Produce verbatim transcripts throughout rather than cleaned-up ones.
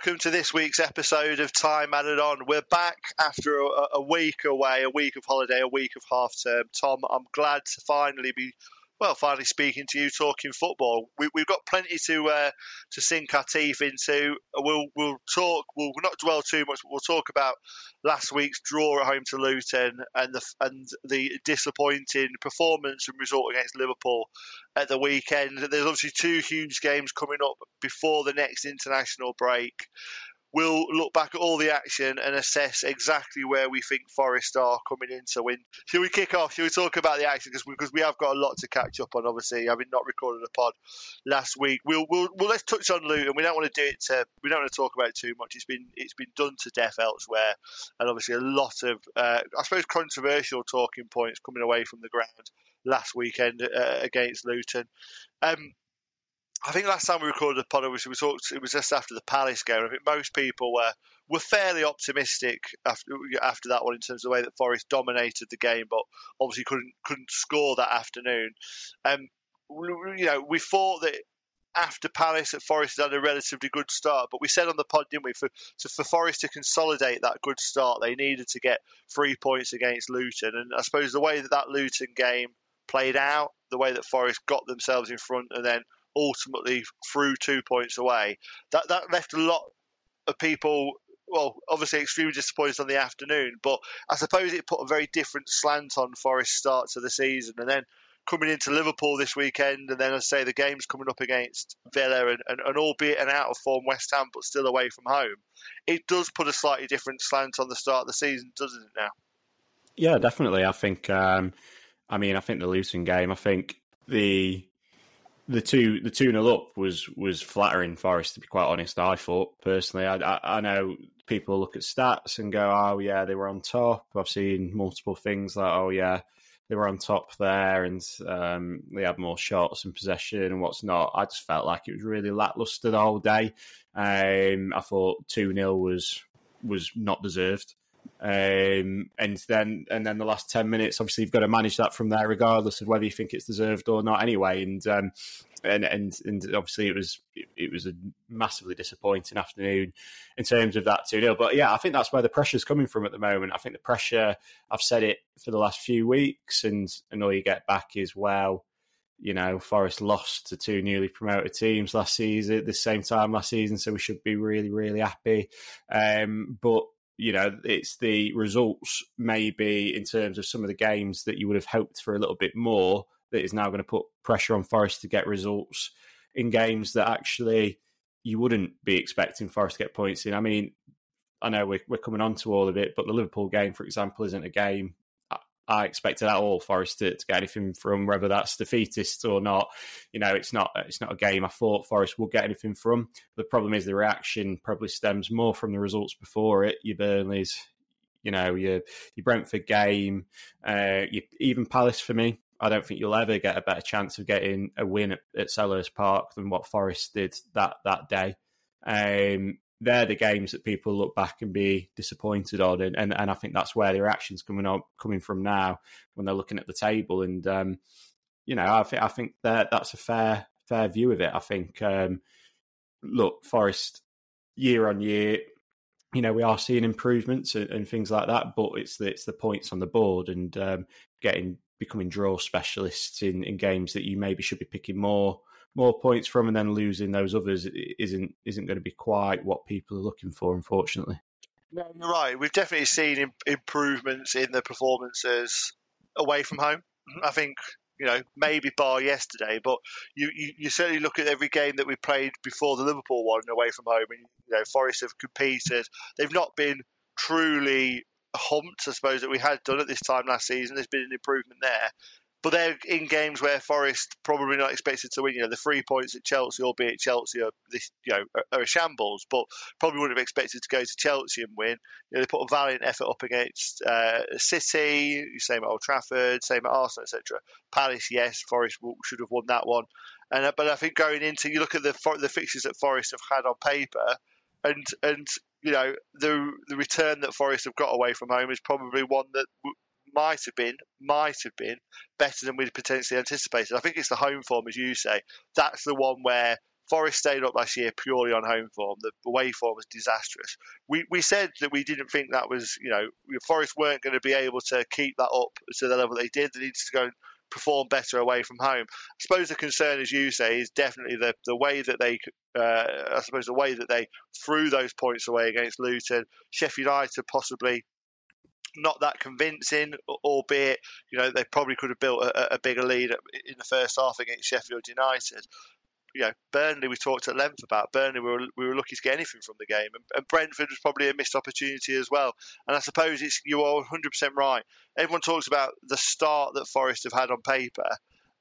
welcome to this week's episode of Time Added On. We're back after a, a week away, a week of holiday, a week of half term. Tom, I'm glad to finally be, well, finally speaking to you, talking football. We, we've got plenty to uh, to sink our teeth into. We'll we'll talk. We'll not dwell too much, but we'll talk about last week's draw at home to Luton and the and the disappointing performance and result against Liverpool at the weekend. There's obviously two huge games coming up before the next international break. We'll look back at all the action and assess exactly where we think Forest are coming in to win. Shall we kick off? Shall we talk about the action? Because we, because we have got a lot to catch up on, obviously, having not recorded a pod last week. We'll, we'll, well, let's touch on Luton. We don't want to do it to, we don't want to talk about it too much. It's been it's been done to death elsewhere. And obviously a lot of, uh, I suppose, controversial talking points coming away from the ground last weekend uh, against Luton. Um, I think last time we recorded the pod, obviously we talked. It was just after the Palace game. I think most people were were fairly optimistic after after that one in terms of the way that Forest dominated the game, but obviously couldn't couldn't score that afternoon. Um, you know, we thought that after Palace, that Forest had a relatively good start, but we said on the pod, didn't we, for so for Forest to consolidate that good start, they needed to get three points against Luton, and I suppose the way that that Luton game played out, the way that Forest got themselves in front, and then ultimately threw two points away, that that left a lot of people, well, obviously extremely disappointed on the afternoon, but I suppose it put a very different slant on Forest's start to the season. And then coming into Liverpool this weekend, and then as I say, the game's coming up against Villa and, and, and albeit an out of form West Ham, but still away from home, it does put a slightly different slant on the start of the season, doesn't it now? Yeah, definitely. I think um, I mean I think the Luton game, I think the The two the two nil up was was flattering Forest, to be quite honest. I thought personally, I, I I know people look at stats and go, oh yeah, they were on top. I've seen multiple things like, oh yeah, they were on top there, and um, they had more shots and possession and what's not. I just felt like it was really lacklustre the whole day. Um, I thought two nil was was not deserved. Um, and then and then the last ten minutes, obviously you've got to manage that from there, regardless of whether you think it's deserved or not. Anyway, and um, and and and obviously it was it was a massively disappointing afternoon in terms of that two nil. But yeah, I think that's where the pressure's coming from at the moment. I think the pressure, I've said it for the last few weeks, and and all you get back is, well, you know, Forest lost to two newly promoted teams last season at the same time last season, so we should be really really happy. Um, but you know, it's the results maybe in terms of some of the games that you would have hoped for a little bit more that is now going to put pressure on Forest to get results in games that actually you wouldn't be expecting Forest to get points in. I mean, I know we're, we're coming on to all of it, but the Liverpool game, for example, isn't a game I expected at all Forest to, to get anything from, whether that's defeatist or not. You know, it's not it's not a game I thought Forest would get anything from. The problem is the reaction probably stems more from the results before it. Your Burnleys, you know, your your Brentford game, uh, your, even Palace for me. I don't think you'll ever get a better chance of getting a win at, at Selhurst Park than what Forest did that that day. Um, they're the games that people look back and be disappointed on, and, and, and I think that's where the reaction's coming on, coming from now when they're looking at the table. And um, you know, I think I think that that's a fair fair view of it. I think um, look, Forest year on year, you know, we are seeing improvements and, and things like that, but it's the it's the points on the board and um, getting becoming draw specialists in, in games that you maybe should be picking more. more points from, and then losing those others isn't isn't going to be quite what people are looking for, unfortunately. No, you're right. We've definitely seen im- improvements in the performances away from home. I think, you know, maybe bar yesterday, but you, you, you certainly look at every game that we played before the Liverpool one away from home, and, you know, Forest have competed. They've not been truly humped, I suppose, that we had done at this time last season. There's been an improvement there. But they're in games where Forest probably not expected to win. You know, the three points at Chelsea, albeit Chelsea are this, you know, are, are a shambles, but probably wouldn't have expected to go to Chelsea and win. You know, they put a valiant effort up against uh, City. Same at Old Trafford, same at Arsenal, et cetera. Palace, yes, Forest should have won that one. And uh, but I think going into, you look at the the fixtures that Forest have had on paper, and and you know the the return that Forest have got away from home is probably one that w- might have been, might have been better than we'd potentially anticipated. I think it's the home form, as you say. That's the one where Forest stayed up last year purely on home form. The away form was disastrous. We we said that we didn't think that was, you know, Forest weren't going to be able to keep that up to the level they did. They needed to go and perform better away from home. I suppose the concern, as you say, is definitely the the way that they, uh, I suppose the way that they threw those points away against Luton. Sheffield United possibly not that convincing, albeit, you know, they probably could have built a, a bigger lead in the first half against Sheffield United. You know, Burnley, we talked at length about. Burnley, we were, we were lucky to get anything from the game. And, and Brentford was probably a missed opportunity as well. And I suppose it's you are one hundred percent right. Everyone talks about the start that Forest have had on paper.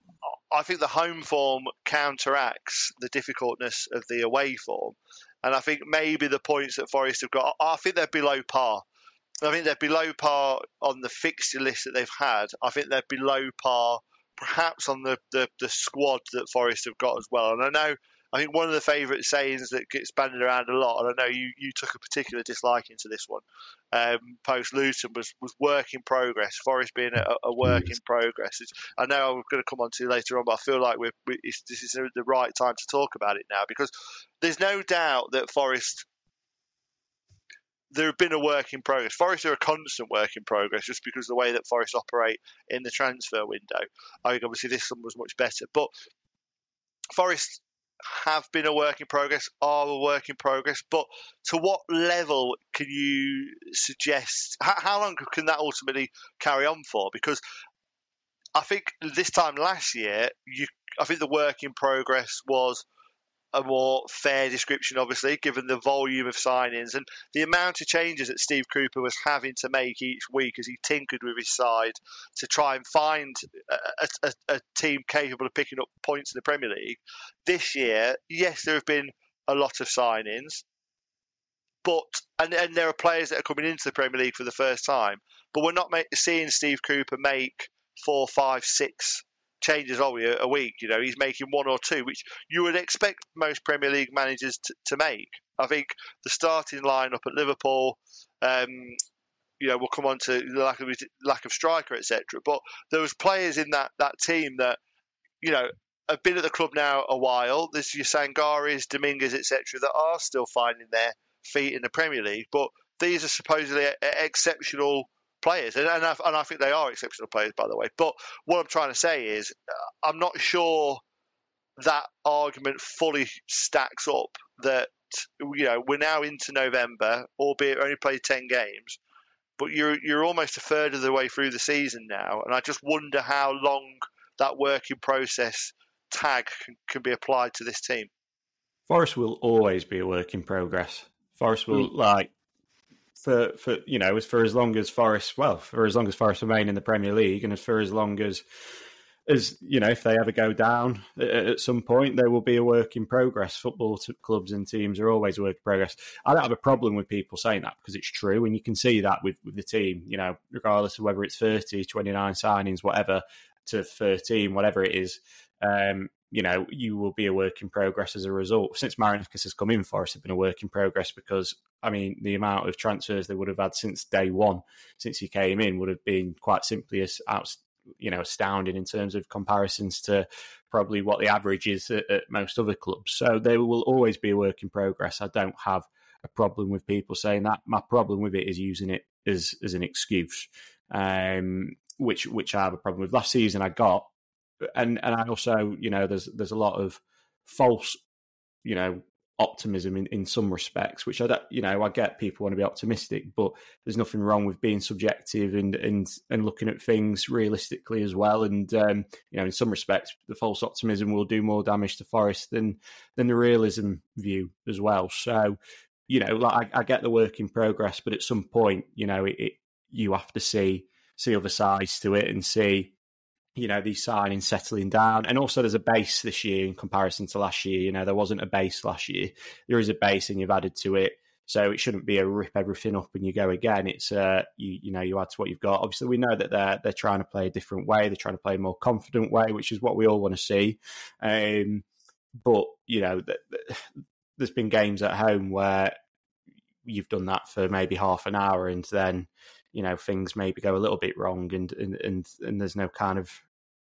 I think the home form counteracts the difficultness of the away form. And I think maybe the points that Forest have got, I think they're below par. I think they're below par on the fixture list that they've had. I think they're below par perhaps on the, the, the squad that Forest have got as well. And I know, I think one of the favourite sayings that gets banded around a lot, and I know you, you took a particular dislike into this one, um, post-Luton, was, was work in progress, Forest being a, a work in progress. It's, I know I'm going to come on to later on, but I feel like we're, we, it's, this is the right time to talk about it now, because there's no doubt that Forest... there have been a work in progress. Forest are a constant work in progress just because of the way that Forest operate in the transfer window. I think obviously this one was much better. But Forest have been a work in progress, are a work in progress. But to what level can you suggest, how, how long can that ultimately carry on for? Because I think this time last year, you, I think the work in progress was a more fair description, obviously, given the volume of signings and the amount of changes that Steve Cooper was having to make each week as he tinkered with his side to try and find a, a, a team capable of picking up points in the Premier League. This year, yes, there have been a lot of signings, but and, and there are players that are coming into the Premier League for the first time, but we're not make, seeing Steve Cooper make four, five, six changes are we a week. You know, he's making one or two, which you would expect most Premier League managers to, to make. I think the starting lineup at Liverpool, um, you know, we'll come on to the lack of lack of striker, et cetera. But there was players in that that team that, you know, have been at the club now a while. There's your Sangaris, Dominguez, et cetera, that are still finding their feet in the Premier League. But these are supposedly exceptional players, and, and, I, and I think they are exceptional players, by the way. But what I'm trying to say is, uh, I'm not sure that argument fully stacks up. That, you know, we're now into November, albeit only played ten games, but you're you're almost a third of the way through the season now, and I just wonder how long that working process tag can, can be applied to this team. Forest will always be a work in progress. Forest will mm. like. For, for you know, for as long as Forest, well, for as long as Forest remain in the Premier League, and for as long as, as you know, if they ever go down at, at some point, there will be a work in progress. Football t- clubs and teams are always a work in progress. I don't have a problem with people saying that because it's true, and you can see that with, with the team, you know, regardless of whether it's thirty, twenty-nine signings, whatever, to thirteen, whatever it is, um, you know, you will be a work in progress as a result. Since Marinakis has come in, Forest have been a work in progress because, I mean, the amount of transfers they would have had since day one, since he came in, would have been quite simply as out, you know, astounding in terms of comparisons to probably what the average is at, at most other clubs. So they will always be a work in progress. I don't have a problem with people saying that. My problem with it is using it as as an excuse, um, which which I have a problem with. Last season I got, and and I also, you know, there's there's a lot of false, you know, optimism in, in some respects, which I don't, you know, I get people want to be optimistic, but there's nothing wrong with being subjective and and and looking at things realistically as well. And um, you know, in some respects, the false optimism will do more damage to Forest than than the realism view as well. So, you know, like I, I get the work in progress, but at some point, you know, it, it you have to see see other sides to it and see, you know, these signings settling down. And also there's a base this year in comparison to last year. You know, there wasn't a base last year. There is a base and you've added to it. So it shouldn't be a rip everything up and you go again. It's, uh, you, you know, you add to what you've got. Obviously, we know that they're, they're trying to play a different way. They're trying to play a more confident way, which is what we all want to see. Um, but, you know, th- th- there's been games at home where you've done that for maybe half an hour and then, you know, things maybe go a little bit wrong and, and, and, and there's no kind of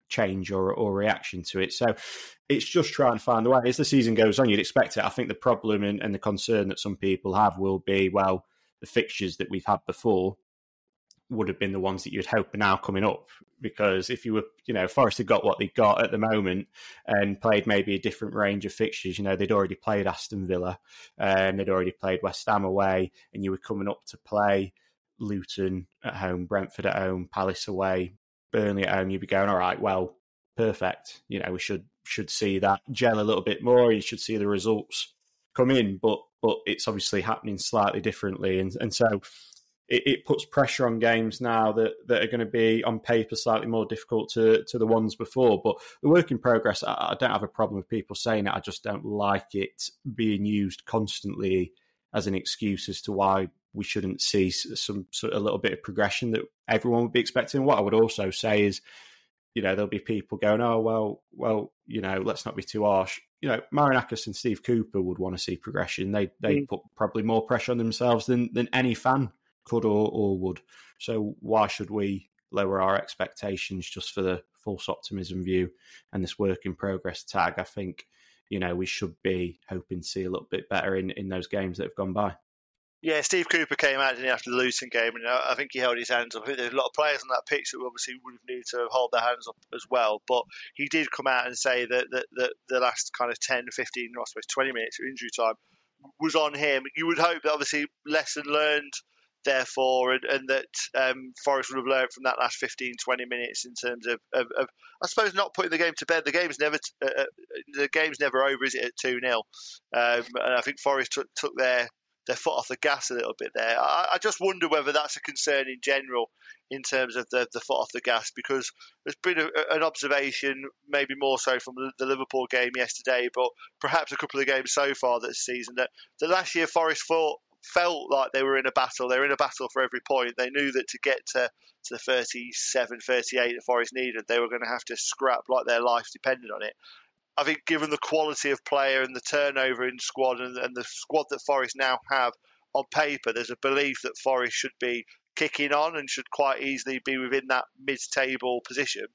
change or, or reaction to it. So it's just trying to find the way. As the season goes on, you'd expect it. I think the problem and, and the concern that some people have will be, well, the fixtures that we've had before would have been the ones that you'd hope are now coming up. Because if you were, you know, Forest had got what they got at the moment and played maybe a different range of fixtures, you know, they'd already played Aston Villa and they'd already played West Ham away, and you were coming up to play Luton at home, Brentford at home, Palace away, Burnley at home, you'd be going, all right, well, perfect. You know, we should should see that gel a little bit more. You should see the results come in, but but it's obviously happening slightly differently. And, and so it, it puts pressure on games now that, that are going to be on paper slightly more difficult to, to the ones before. But the work in progress, I, I don't have a problem with people saying it. I just don't like it being used constantly as an excuse as to why we shouldn't see some sort of a little bit of progression that everyone would be expecting. What I would also say is, you know, there'll be people going, oh, well, well, you know, let's not be too harsh. You know, Marinakis and Steve Cooper would want to see progression. They they mm. put probably more pressure on themselves than, than any fan could or, or would. So why should we lower our expectations just for the false optimism view and this work in progress tag? I think, you know, we should be hoping to see a little bit better in, in those games that have gone by. Yeah, Steve Cooper came out didn't he, after the Luton game, and I think he held his hands up. I think there's a lot of players on that pitch that obviously would have needed to hold their hands up as well. But he did come out and say that, that, that the last kind of ten, fifteen, I suppose twenty minutes of injury time was on him. You would hope that obviously lesson learned, therefore, and, and that um, Forest would have learned from that last fifteen, twenty minutes in terms of, of, of I suppose, not putting the game to bed. The game's never uh, the game's never over, is it, at two nil? Um, and I think Forest took, took their their foot off the gas a little bit there. I, I just wonder whether that's a concern in general in terms of the, the foot off the gas, because there's been a, an observation, maybe more so from the, the Liverpool game yesterday, but perhaps a couple of games so far this season, that the last year Forest fought, felt like they were in a battle. They were in a battle for every point. They knew that to get to, to the thirty-seven, thirty-eight that Forest needed, they were going to have to scrap like their life depended on it. I think given the quality of player and the turnover in squad and, and the squad that Forest now have on paper, there's a belief that Forest should be kicking on and should quite easily be within that mid-table position.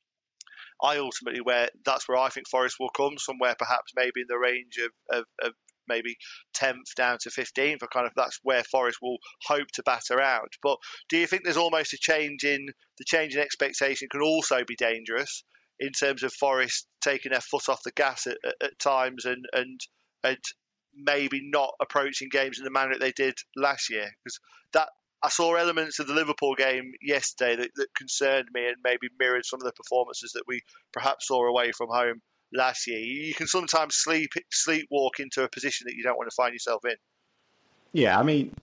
I ultimately, where that's where I think Forest will come, somewhere perhaps maybe in the range of, of, of maybe tenth down to fifteenth, or kind of that's where Forest will hope to bat around. But do you think there's almost a change in the change in expectation can also be dangerous in terms of Forest taking their foot off the gas at, at, at times and, and and maybe not approaching games in the manner that they did last year? Because that I saw elements of the Liverpool game yesterday that, that concerned me and maybe mirrored some of the performances that we perhaps saw away from home last year. You can sometimes sleep sleepwalk into a position that you don't want to find yourself in. Yeah, I mean,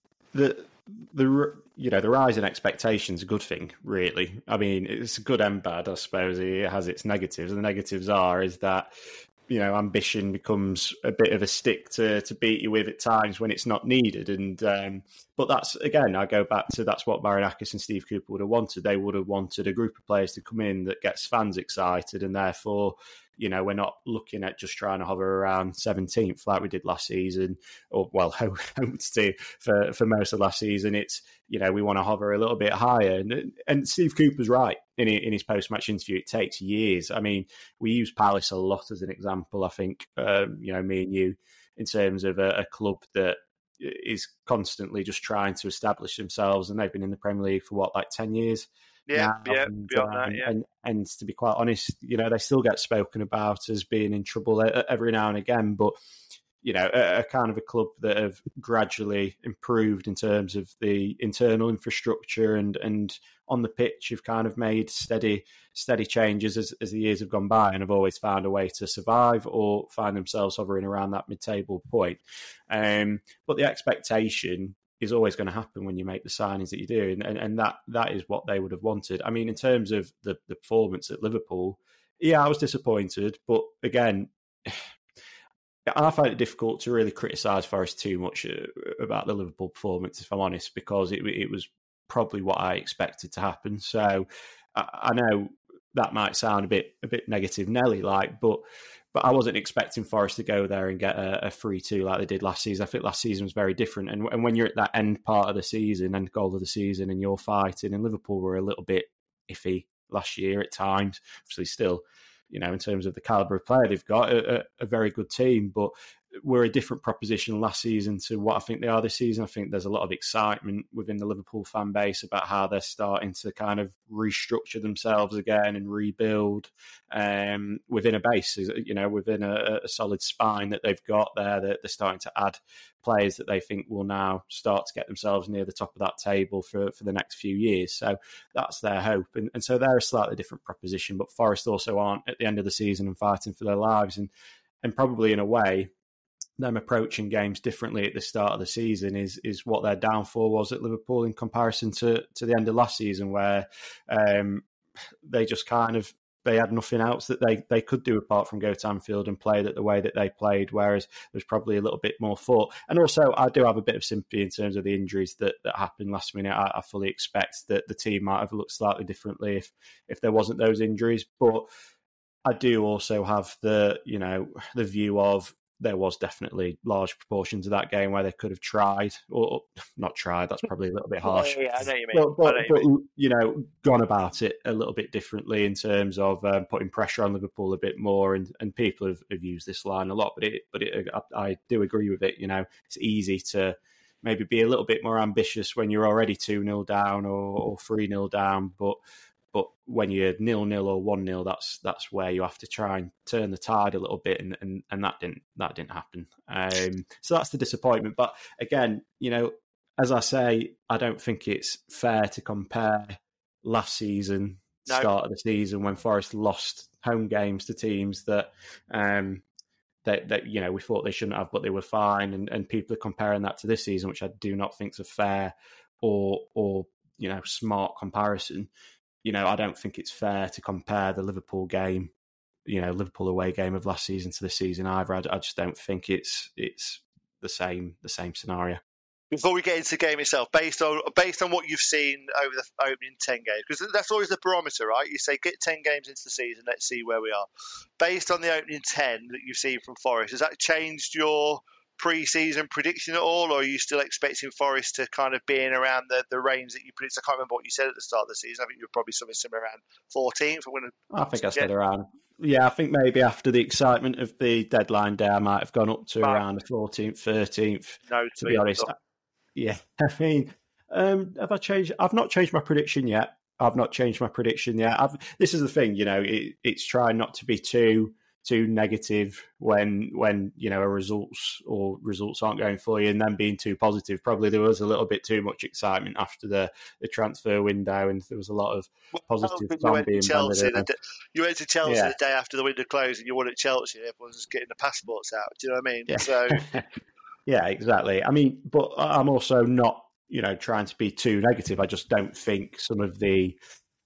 the the you know the rise in expectations is a good thing, really. I mean, it's good and bad, I suppose. It has its negatives, and the negatives are is that, you know, ambition becomes a bit of a stick to to beat you with at times when it's not needed. And um, but that's, again, I go back to that's what Marinakis and Steve Cooper would have wanted. They would have wanted a group of players to come in that gets fans excited, and therefore, you know, we're not looking at just trying to hover around seventeenth like we did last season, or, well, hoped to for, for most of last season. It's, you know, we want to hover a little bit higher. And, and Steve Cooper's right in, in his post-match interview. It takes years. I mean, we use Palace a lot as an example, I think, um, you know, me and you, in terms of a, a club that is constantly just trying to establish themselves. And they've been in the Premier League for, what, like ten years? Yeah, now, yeah, and, beyond um, that, yeah. And, and to be quite honest, you know, they still get spoken about as being in trouble every now and again. But, you know, a, a kind of a club that have gradually improved in terms of the internal infrastructure and, and on the pitch have kind of made steady steady changes as, as the years have gone by, and have always found a way to survive or find themselves hovering around that mid-table point. Um, but the expectation is always going to happen when you make the signings that you do. And, and, and that that is what they would have wanted. I mean, in terms of the, the performance at Liverpool, yeah, I was disappointed. But again, I find it difficult to really criticise Forest too much about the Liverpool performance, if I'm honest, because it, it was probably what I expected to happen. So I, I know that might sound a bit a bit negative Nelly-like, but But I wasn't expecting Forest to go there and get a, a three two like they did last season. I think last season was very different. And, and when you're at that end part of the season, end goal of the season, and you're fighting, and Liverpool were a little bit iffy last year at times. Obviously, still, you know, in terms of the calibre of player they've got, a, a very good team, but we're a different proposition last season to what I think they are this season. I think there's a lot of excitement within the Liverpool fan base about how they're starting to kind of restructure themselves again and rebuild um, within a base, you know, within a, a solid spine that they've got there. That they're starting to add players that they think will now start to get themselves near the top of that table for, for the next few years. So that's their hope. And, and so they're a slightly different proposition, but Forest also aren't at the end of the season and fighting for their lives. And, and probably in a way, them approaching games differently at the start of the season is is what their downfall was at Liverpool in comparison to to the end of last season, where um, they just kind of they had nothing else that they, they could do apart from go to Anfield and play that the way that they played, whereas there's probably a little bit more thought. And also, I do have a bit of sympathy in terms of the injuries that, that happened last minute. I, I fully expect that the team might have looked slightly differently if if there wasn't those injuries, but I do also have the you know the view of there was definitely large proportions of that game where they could have tried, or not tried, that's probably a little bit harsh. Yeah, yeah, I know you mean. But, but, I know you, but mean. you know, gone about it a little bit differently in terms of um, putting pressure on Liverpool a bit more, and, and people have, have used this line a lot, but it, but it, I, I do agree with it. You know, it's easy to maybe be a little bit more ambitious when you're already two nil down or, or three nil down, but But when you're nil-nil or one-nil, that's that's where you have to try and turn the tide a little bit, and, and, and that didn't that didn't happen. Um, so that's the disappointment. But again, you know, as I say, I don't think it's fair to compare last season, no. start of the season, when Forest lost home games to teams that um, that, that you know we thought they shouldn't have, but they were fine, and, and people are comparing that to this season, which I do not think is a fair or or you know smart comparison. You know, I don't think it's fair to compare the Liverpool game, you know, Liverpool away game of last season to this season either. I, I just don't think it's it's the same the same scenario. Before we get into the game itself, based on based on what you've seen over the opening ten games, because that's always the barometer, right? You say get ten games into the season, let's see where we are. Based on the opening ten that you've seen from Forest, has that changed your pre-season prediction at all, or are you still expecting Forest to kind of be in around the, the range that you predicted? I can't remember what you said at the start of the season. I think you were probably something similar around fourteenth. I think I said around. Yeah, I think maybe after the excitement of the deadline day, I might have gone up to but, around the fourteenth, thirteenth. No, to be honest. I, yeah, I mean, um, have I changed? I've not changed my prediction yet. I've not changed my prediction yet. I've, this is the thing, you know, it, it's trying not to be too too negative when when you know a results or results aren't going for you, and then being too positive. Probably there was a little bit too much excitement after the, the transfer window, and there was a lot of positive well, you, went Chelsea the, day, you went to Chelsea yeah. the day after the window closed, and you won at Chelsea. Everyone's getting the passports out. Do you know what I mean? Yeah. So yeah, exactly. I mean, but I'm also not you know trying to be too negative. I just don't think some of the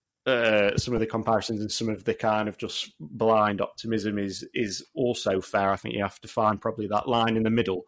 Uh, some of the comparisons and some of the kind of just blind optimism is is also fair. I think you have to find probably that line in the middle.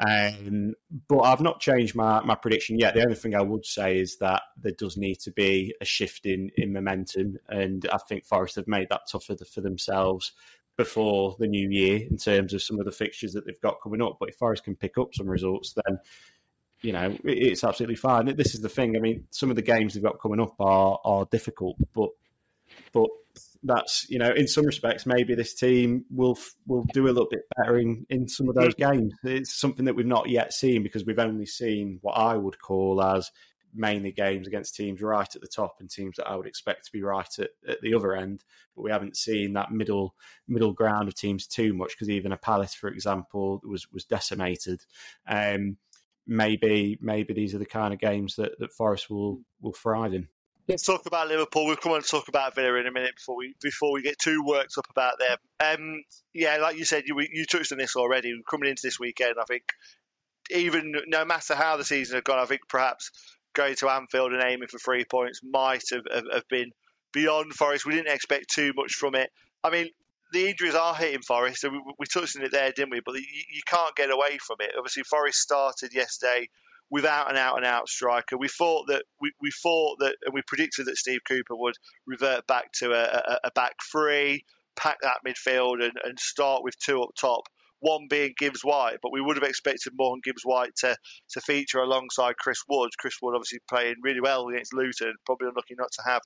Um, but I've not changed my, my prediction yet. The only thing I would say is that there does need to be a shift in, in momentum, and I think Forest have made that tougher for themselves before the new year in terms of some of the fixtures that they've got coming up. But if Forest can pick up some results, then you know, it's absolutely fine. This is the thing. I mean, some of the games they've got coming up are are difficult, but but that's, you know, in some respects, maybe this team will will do a little bit better in, in some of those games. It's something that we've not yet seen because we've only seen what I would call as mainly games against teams right at the top and teams that I would expect to be right at, at the other end. But we haven't seen that middle middle ground of teams too much because even a Palace, for example, was was decimated. Um, Maybe, maybe these are the kind of games that, that Forest will, will thrive in. Let's talk about Liverpool. We'll come on and talk about Villa in a minute before we before we get too worked up about them. Um, yeah, like you said, you you touched on this already. Coming into this weekend, I think even no matter how the season had gone, I think perhaps going to Anfield and aiming for three points might have, have, have been beyond Forest. We didn't expect too much from it. I mean, the injuries are hitting Forest, and we, we touched on it there, didn't we? But you, you can't get away from it. Obviously, Forest started yesterday without an out-and-out striker. We thought that we, we thought that, and we predicted that Steve Cooper would revert back to a, a, a back three, pack that midfield, and, and start with two up top. One being Gibbs White, but we would have expected Morgan Gibbs White to to feature alongside Chris Wood. Chris Wood obviously playing really well against Luton, probably unlucky not to have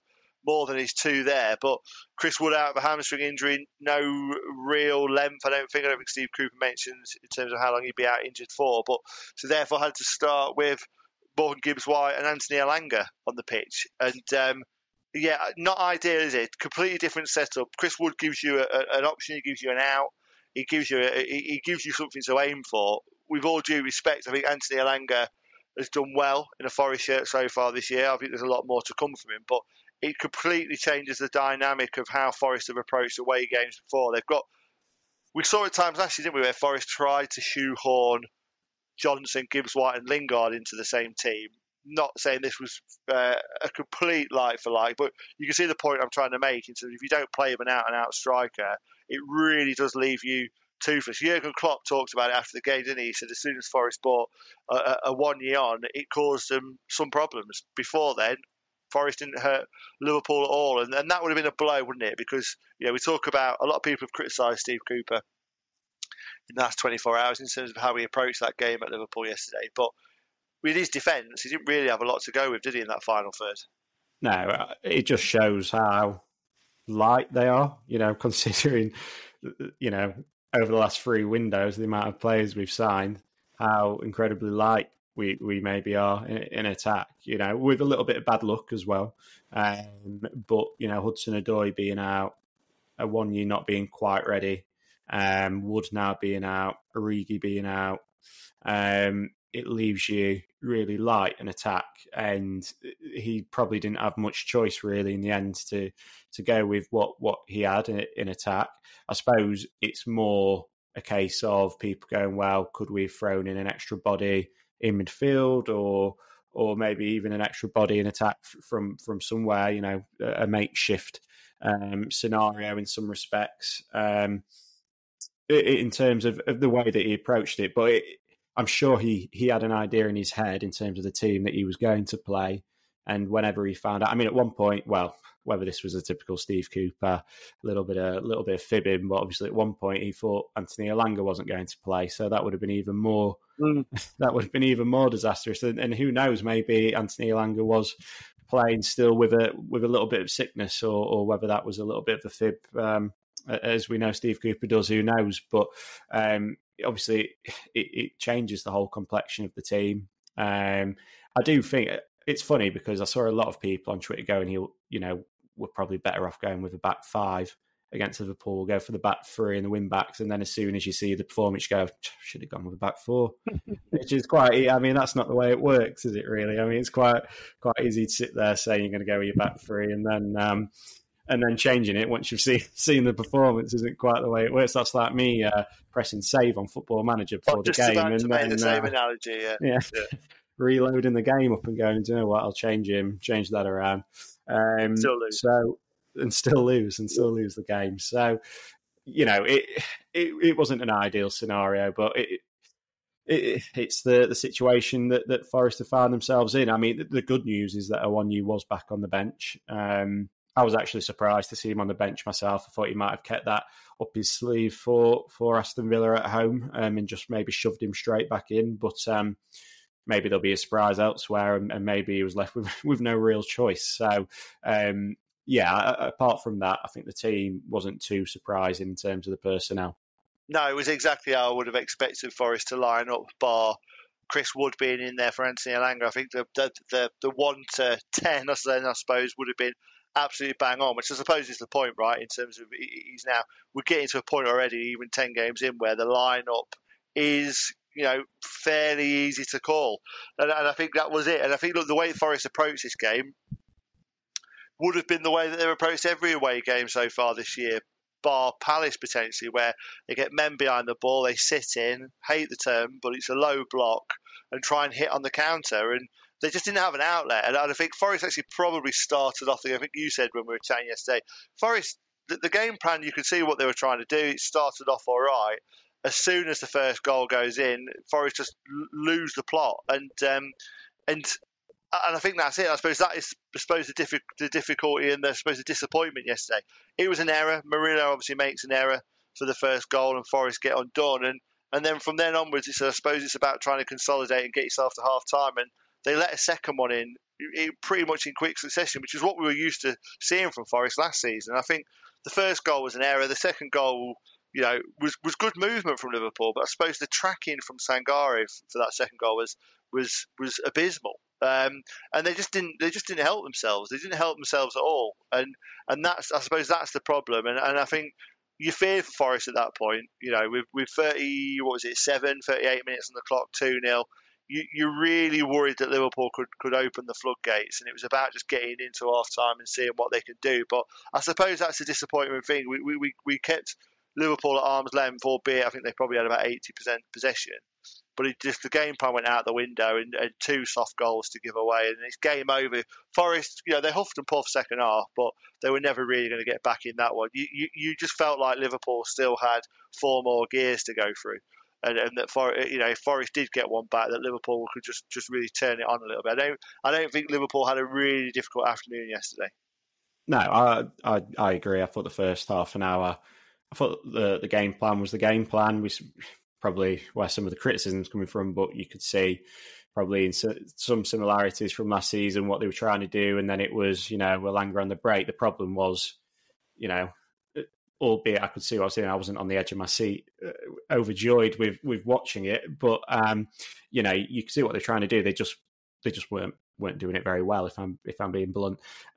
more than his two there. But Chris Wood out of a hamstring injury, no real length. I don't think. I don't think Steve Cooper mentioned in terms of how long he'd be out injured for. But so therefore had to start with Morgan Gibbs-White and Anthony Elanga on the pitch. And um, yeah, not ideal, is it? Completely different setup. Chris Wood gives you a, a, an option. He gives you an out. He gives you a, he gives you something to aim for. With all due respect, I think Anthony Elanga has done well in a Forest shirt so far this year. I think there's a lot more to come from him, but it completely changes the dynamic of how Forest have approached away games before. They've got, we saw at times last year, didn't we, where Forest tried to shoehorn Johnson, Gibbs-White and Lingard into the same team. Not saying this was uh, a complete like for like, but you can see the point I'm trying to make. In terms of if you don't play with an out-and-out striker, it really does leave you toothless. Jurgen Klopp talked about it after the game, didn't he? He said as soon as Forest bought a, a one year on, it caused them some problems. Before then, Forest didn't hurt Liverpool at all, and, and that would have been a blow, wouldn't it? Because you know we talk about, a lot of people have criticised Steve Cooper in the last twenty-four hours in terms of how he approached that game at Liverpool yesterday, but with his defence, he didn't really have a lot to go with, did he, in that final third? No, it just shows how light they are, you know, considering, you know, over the last three windows, the amount of players we've signed, how incredibly light we, we maybe are in, in attack, you know, with a little bit of bad luck as well. Um, but, you know, Hudson-Odoi being out, a one year not being quite ready, um, Wood now being out, Origi being out, um, it leaves you really light in attack, and he probably didn't have much choice really in the end to to go with what, what he had in, in attack. I suppose it's more a case of people going, well, could we have thrown in an extra body in midfield, or or maybe even an extra body in attack from from somewhere, you know, a makeshift um, scenario in some respects, um, in terms of, of the way that he approached it. But it, I'm sure he, he had an idea in his head in terms of the team that he was going to play. And whenever he found out, I mean, at one point, well, whether this was a typical Steve Cooper, a little bit of, a little bit of fibbing, but obviously at one point he thought Anthony Elanga wasn't going to play. So that would have been even more, mm. that would have been even more disastrous. And, and who knows, maybe Anthony Elanga was playing still with a, with a little bit of sickness, or, or whether that was a little bit of a fib. Um, as we know, Steve Cooper does, who knows? But, um, obviously, it, it changes the whole complexion of the team. Um, I do think it's funny because I saw a lot of people on Twitter going, "He, you know, we're probably better off going with a back five against Liverpool. Go for the back three and the wing backs." And then as soon as you see the performance, you go, "Should have gone with a back four," which is quite. I mean, that's not the way it works, is it? Really? I mean, it's quite quite easy to sit there saying you're going to go with your back three and then. Um, And then changing it once you've seen seen the performance isn't quite the way it works. That's like me uh, pressing save on Football Manager before oh, the game, about and to then make the same uh, analogy, yeah, yeah, yeah. reloading the game up and going, do you know what? I'll change him, change that around. Um, still lose. So and still lose and still lose the game. So you know, it it, it wasn't an ideal scenario, but it. It, it's the, the situation that, that Forest have found themselves in. I mean, the, the good news is that Awoniyi was back on the bench. Um, I was actually surprised to see him on the bench myself. I thought he might have kept that up his sleeve for, for Aston Villa at home um, and just maybe shoved him straight back in. But um, maybe there'll be a surprise elsewhere, and, and maybe he was left with, with no real choice. So, um, yeah, apart from that, I think the team wasn't too surprising in terms of the personnel. No, it was exactly how I would have expected Forest to line up, bar Chris Wood being in there for Anthony Elanga. I think the the the, the one to ten, I suppose, would have been absolutely bang on, which I suppose is the point, right? In terms of he's now, we're getting to a point already, even ten games in, where the lineup is, you know, fairly easy to call, and, and I think that was it. And I think, look, the way Forest approached this game would have been the way that they've approached every away game so far this year, bar Palace potentially, where they get men behind the ball, they sit in, hate the term, but it's a low block, and try and hit on the counter, and they just didn't have an outlet. And I think Forest actually probably started off, I think you said when we were chatting yesterday, Forest, the, the game plan, you could see what they were trying to do. It started off all right. As soon as the first goal goes in, Forest just lose the plot. And um, and and I think that's it. I suppose that is, I suppose, the, diffi- the difficulty and the, I suppose, the disappointment yesterday. It was an error. Murillo obviously makes an error for the first goal, and Forest get undone. And and then from then onwards, it's, I suppose it's about trying to consolidate and get yourself to half time. And they let a second one in it, pretty much in quick succession, which is what we were used to seeing from Forest last season. I think the first goal was an error. The second goal, you know, was, was good movement from Liverpool, but I suppose the tracking from Sangare for that second goal was was was abysmal. Um, and they just didn't they just didn't help themselves. They didn't help themselves at all. And and that's I suppose that's the problem. And and I think you feared for Forest at that point. You know, with with thirty what was it seven, thirty-eight minutes on the clock, two nil. You, you're really worried that Liverpool could, could open the floodgates, and it was about just getting into half time and seeing what they could do. But I suppose that's a disappointing thing. We we, we kept Liverpool at arm's length, albeit I think they probably had about eighty percent possession. But it just the game plan went out the window, and, and two soft goals to give away, and it's game over. Forest, you know, they huffed and puffed second half, but they were never really going to get back in that one. You, you you just felt like Liverpool still had four more gears to go through. And, and that for you know, if Forest did get one back, that Liverpool could just, just really turn it on a little bit. I don't I don't think Liverpool had a really difficult afternoon yesterday. No, I I, I agree. I thought the first half an hour, I thought the the game plan was the game plan. We probably where some of the criticism's coming from, but you could see probably in some similarities from last season what they were trying to do, and then it was you know Elanga on the break. The problem was, you know. Albeit I could see what I was doing, I wasn't on the edge of my seat, uh, overjoyed with with watching it. But um, you know, you can see what they're trying to do. They just they just weren't weren't doing it very well. If I'm if I'm being blunt,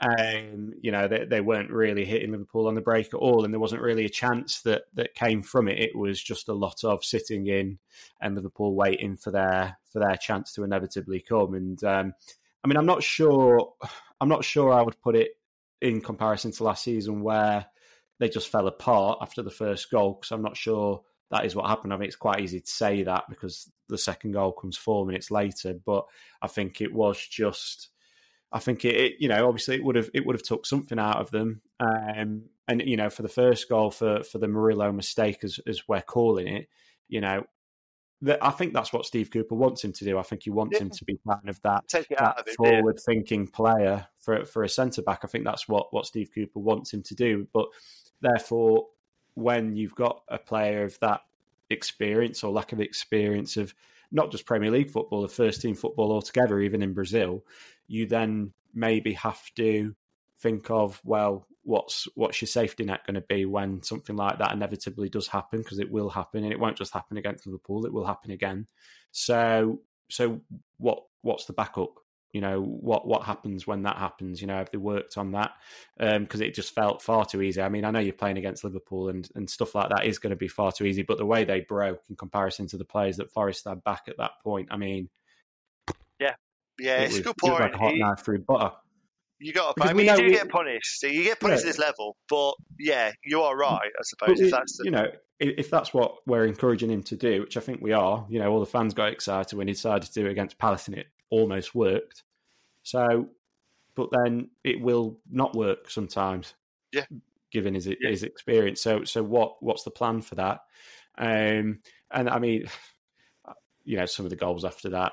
um, you know, they they weren't really hitting Liverpool on the break at all, and there wasn't really a chance that that came from it. It was just a lot of sitting in and Liverpool waiting for their for their chance to inevitably come. And um, I mean, I'm not sure. I'm not sure I would put it in comparison to last season where they just fell apart after the first goal, because I'm not sure that is what happened. I mean, it's quite easy to say that because the second goal comes four minutes later, but I think it was just, I think it, it you know, obviously it would have it would have took something out of them. Um, and, you know, for the first goal, for, for the Murillo mistake, as, as we're calling it, you know, the, I think that's what Steve Cooper wants him to do. I think he wants yeah. him to be kind of that, Take it that out of it, forward-thinking yeah. player for, for a centre-back. I think that's what, what Steve Cooper wants him to do. But therefore, when you've got a player of that experience or lack of experience of not just Premier League football, the first team football altogether, even in Brazil, you then maybe have to think of, well, what's what's your safety net going to be when something like that inevitably does happen, because it will happen, and it won't just happen against Liverpool, it will happen again. So so what what's the backup? You know, what what happens when that happens? You know, have they worked on that? Because um, it just felt far too easy. I mean, I know you're playing against Liverpool and, and stuff like that is going to be far too easy, but the way they broke in comparison to the players that Forest had back at that point, I mean... Yeah, yeah, it it's was, a good it was point. like a hot knife through butter. You got to, I mean, you do we, get punished. You get punished yeah. at this level, but yeah, you are right, I suppose. If it, that's the... You know, if that's what we're encouraging him to do, which I think we are, you know, all the fans got excited when he decided to do it against Palace and it almost worked. So, but then it will not work sometimes. Yeah. Given his yeah. his experience. So, so what what's the plan for that? Um, and I mean, you know, some of the goals after that.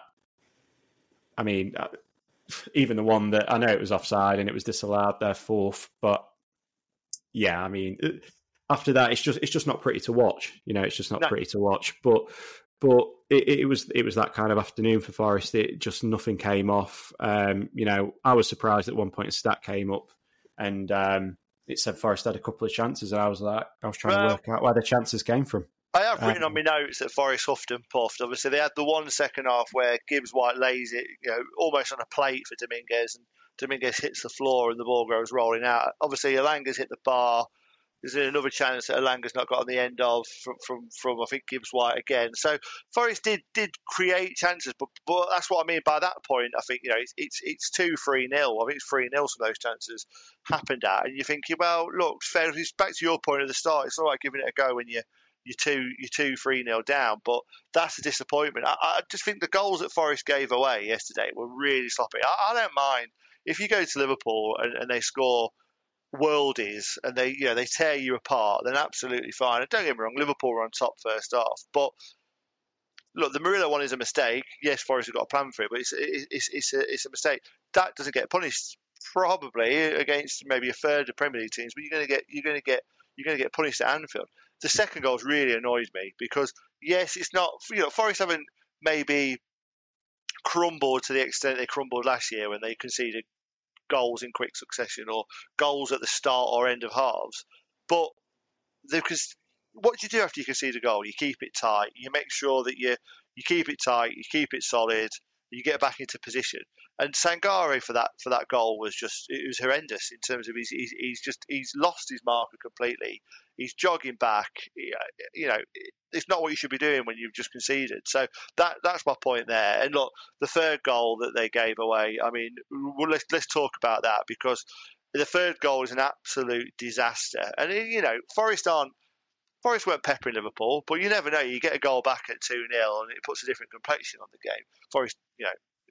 I mean. Even the one that I know it was offside and it was disallowed, their fourth, but yeah, I mean, after that, it's just it's just not pretty to watch. You know, it's just not no. pretty to watch. But but it, it was it was that kind of afternoon for Forest. It just nothing came off. Um, you know, I was surprised at one point a stat came up and um, it said Forest had a couple of chances, and I was like, I was trying well, to work out where the chances came from. I have written um, on my notes that Forest huffed and puffed. Obviously, they had the one second half where Gibbs White lays it, you know, almost on a plate for Dominguez, and Dominguez hits the floor and the ball goes rolling out. Obviously, Elanga's hit the bar. There's another chance that Elanga's not got on the end of from, from, from I think, Gibbs White again. So Forest did did create chances, but but that's what I mean by that point. I think, you know, it's it's, it's two three nil. I think it's three nil some of those chances happened at. And you're thinking, well, look, fair, it's back to your point at the start. It's all right giving it a go when you You're two, you're two, three nil down, but that's a disappointment. I, I just think the goals that Forest gave away yesterday were really sloppy. I, I don't mind if you go to Liverpool and, and they score worldies and they, you know, they tear you apart. Then absolutely fine. And don't get me wrong, Liverpool were on top first half, but look, the Murillo one is a mistake. Yes, Forest have got a plan for it, but it's it's it's a, it's a mistake. That doesn't get punished probably against maybe a third of Premier League teams, but you're going to get you're going to get you're going to get punished at Anfield. The second goal really annoyed me because, yes, it's not, you know, Forest haven't maybe crumbled to the extent they crumbled last year when they conceded goals in quick succession or goals at the start or end of halves. But because what do you do after you concede a goal? You keep it tight. You make sure that you you keep it tight. You keep it solid. You get back into position. And Sangare for that for that goal was just it was horrendous in terms of he's he's, he's just he's lost his marker completely. He's jogging back. You know, it's not what you should be doing when you've just conceded. So that that's my point there. And look, the third goal that they gave away. I mean, well, let's let's talk about that because the third goal is an absolute disaster. And you know, Forest aren't. Forest weren't peppering Liverpool, but you never know. You get a goal back at two nil and it puts a different complexion on the game. Forest, you know,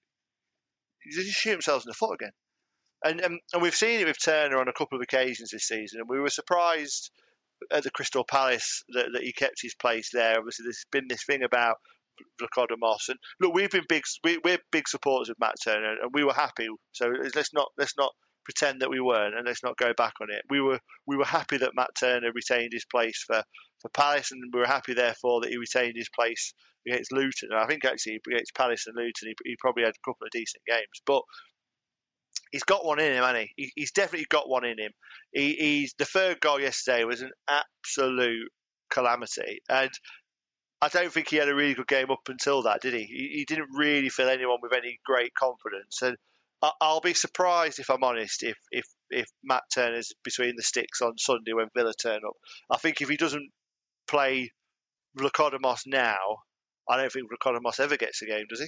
they just shoot themselves in the foot again. And, and and we've seen it with Turner on a couple of occasions this season, and we were surprised at the Crystal Palace that, that he kept his place there. Obviously, there's been this thing about Vlachodimos, and look, we've been big, we, we're big supporters of Matt Turner, and we were happy. So let's not let's not pretend that we weren't, and let's not go back on it. We were we were happy that Matt Turner retained his place for, for Palace, and we were happy therefore that he retained his place against Luton. And I think actually against Palace and Luton, he, he probably had a couple of decent games, but he's got one in him, hasn't he? he he's definitely got one in him. He, he's the third goal yesterday was an absolute calamity, and I don't think he had a really good game up until that, did he? He, he didn't really fill anyone with any great confidence, and I'll be surprised, if I'm honest, if, if, if Matt Turner's between the sticks on Sunday when Villa turn up. I think if he doesn't play Vlachodimos now, I don't think Vlachodimos ever gets a game, does he?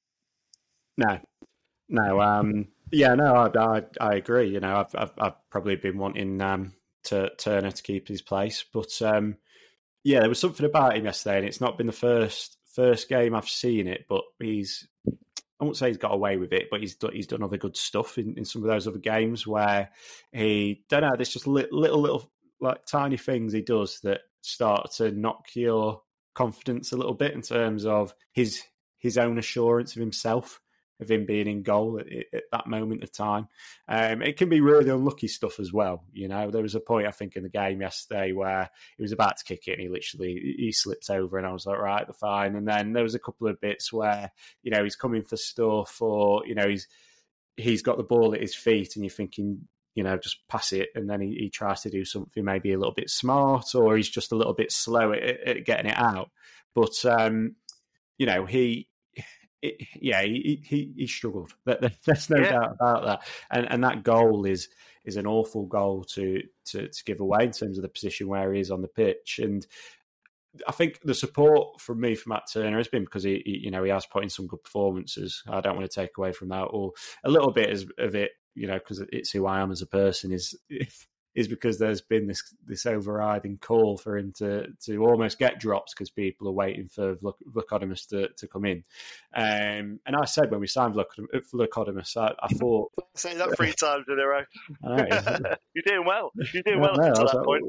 No, no. Um, yeah, no, I, I, I agree. You know, I've, I've, I've probably been wanting um, to, Turner to keep his place, but um, yeah, there was something about him yesterday, and it's not been the first first game I've seen it, but he's. I won't say he's got away with it, but he's done, he's done other good stuff in, in some of those other games where he, don't know, there's just little, little, little, like tiny things he does that start to knock your confidence a little bit in terms of his his own assurance of himself, of him being in goal at, at that moment of time. Um, it can be really unlucky stuff as well. You know, there was a point, I think, in the game yesterday where he was about to kick it and he literally, he slipped over and I was like, right, fine. And then there was a couple of bits where, you know, he's coming for stuff or, you know, he's, he's got the ball at his feet and you're thinking, you know, just pass it. And then he, he tries to do something maybe a little bit smart or he's just a little bit slow at, at getting it out. But, um, you know, he, It, yeah, he, he he struggled. There's no yeah. doubt about that. And and that goal is is an awful goal to, to to give away in terms of the position where he is on the pitch. And I think the support from me for Matt Turner has been because he, he you know he has put in some good performances. I don't want to take away from that, or a little bit of it, you know, because it's who I am as a person. Is is because there's been this this overriding call for him to, to almost get drops because people are waiting for Vlachodimos to, to come in. Um, and I said when we signed Vlachodimos, I, I thought... Say that three times in a row. You're doing well. You're doing well no, up to that like, point.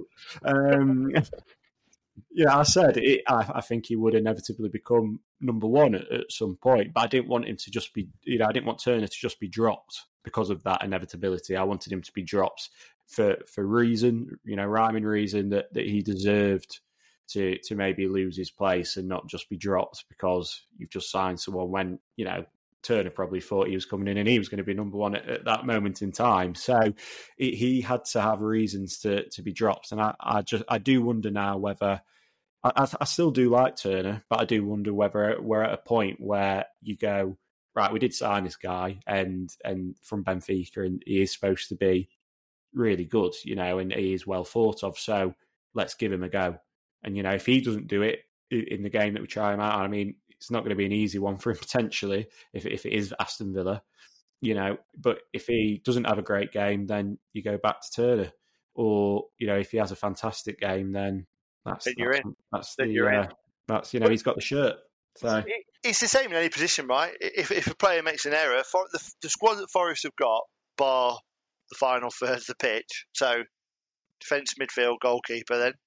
Um, yeah, I said it, I, I think he would inevitably become number one at, at some point, but I didn't want him to just be, you know, I didn't want Turner to just be dropped because of that inevitability. I wanted him to be dropped for for reason, you know, rhyming reason that, that he deserved to to maybe lose his place and not just be dropped because you've just signed someone when, you know, Turner probably thought he was coming in and he was going to be number one at, at that moment in time. So he, he had to have reasons to to be dropped. And I, I just I do wonder now whether I, I still do like Turner, but I do wonder whether we're at a point where you go, right, we did sign this guy and and from Benfica and he is supposed to be really good, you know, and he is well thought of. So let's give him a go. And, you know, if he doesn't do it in the game that we try him out, I mean, it's not going to be an easy one for him potentially if, if it is Aston Villa, you know, but if he doesn't have a great game, then you go back to Turner. Or, you know, if he has a fantastic game, then that's, then you're that's, in. That's then the, you're uh, in. That's, you know, he's got the shirt. So it's the same in any position, right? If if a player makes an error, for the, the squad that Forest have got, bar the final third of the pitch, so defence, midfield, goalkeeper, then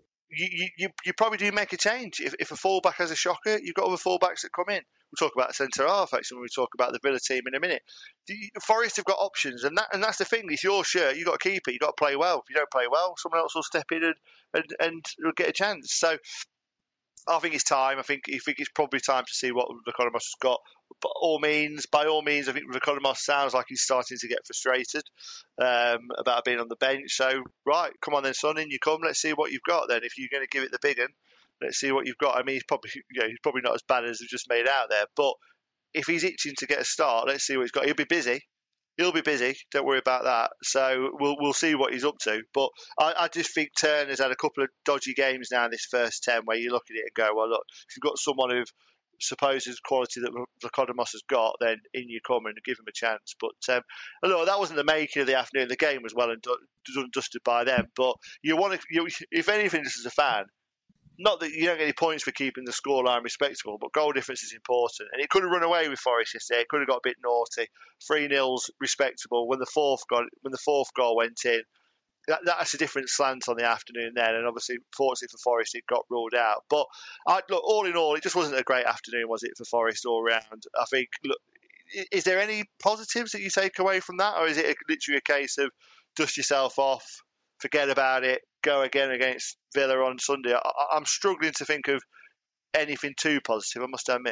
you you, you probably do make a change. If, if a fullback has a shocker, you've got other fullbacks that come in. We'll talk about centre half actually when we talk about the Villa team in a minute. The, Forest have got options, and that and that's the thing. It's your shirt. You've got to keep it. You've got to play well. If you don't play well, someone else will step in and and, and will get a chance. So I think it's time. I think I think it's probably time to see what Vlachodimos has got. by all means, by all means, I think Vrkodimos sounds like he's starting to get frustrated um, about being on the bench. So, right, come on then, son, in you come. Let's see what you've got then. If you're going to give it the big one, let's see what you've got. I mean, he's probably, you know, he's probably not as bad as they've just made out there, but if he's itching to get a start, let's see what he's got. He'll be busy. He'll be busy. Don't worry about that. So we'll we'll see what he's up to. But I, I just think Turner's had a couple of dodgy games now in this first ten where you look at it and go, well, look, if you've got someone of supposed quality that Vrkodimos has got, then in you come and give him a chance. But um, look, that wasn't the making of the afternoon. The game was well and done, dusted by them. But you want to, you, if anything, just as a fan, not that you don't get any points for keeping the scoreline respectable, but goal difference is important. And it could have run away with Forest yesterday. It could have got a bit naughty. Three nil's respectable. When the fourth got, when the fourth goal went in, that, that's a different slant on the afternoon then. And obviously, fortunately for Forest, it got ruled out. But I, look, all in all, it just wasn't a great afternoon, was it, for Forest all round? I think. Look, is there any positives that you take away from that, or is it a, literally a case of dust yourself off, forget about it, go again against Villa on Sunday? I, I'm struggling to think of anything too positive, I must admit.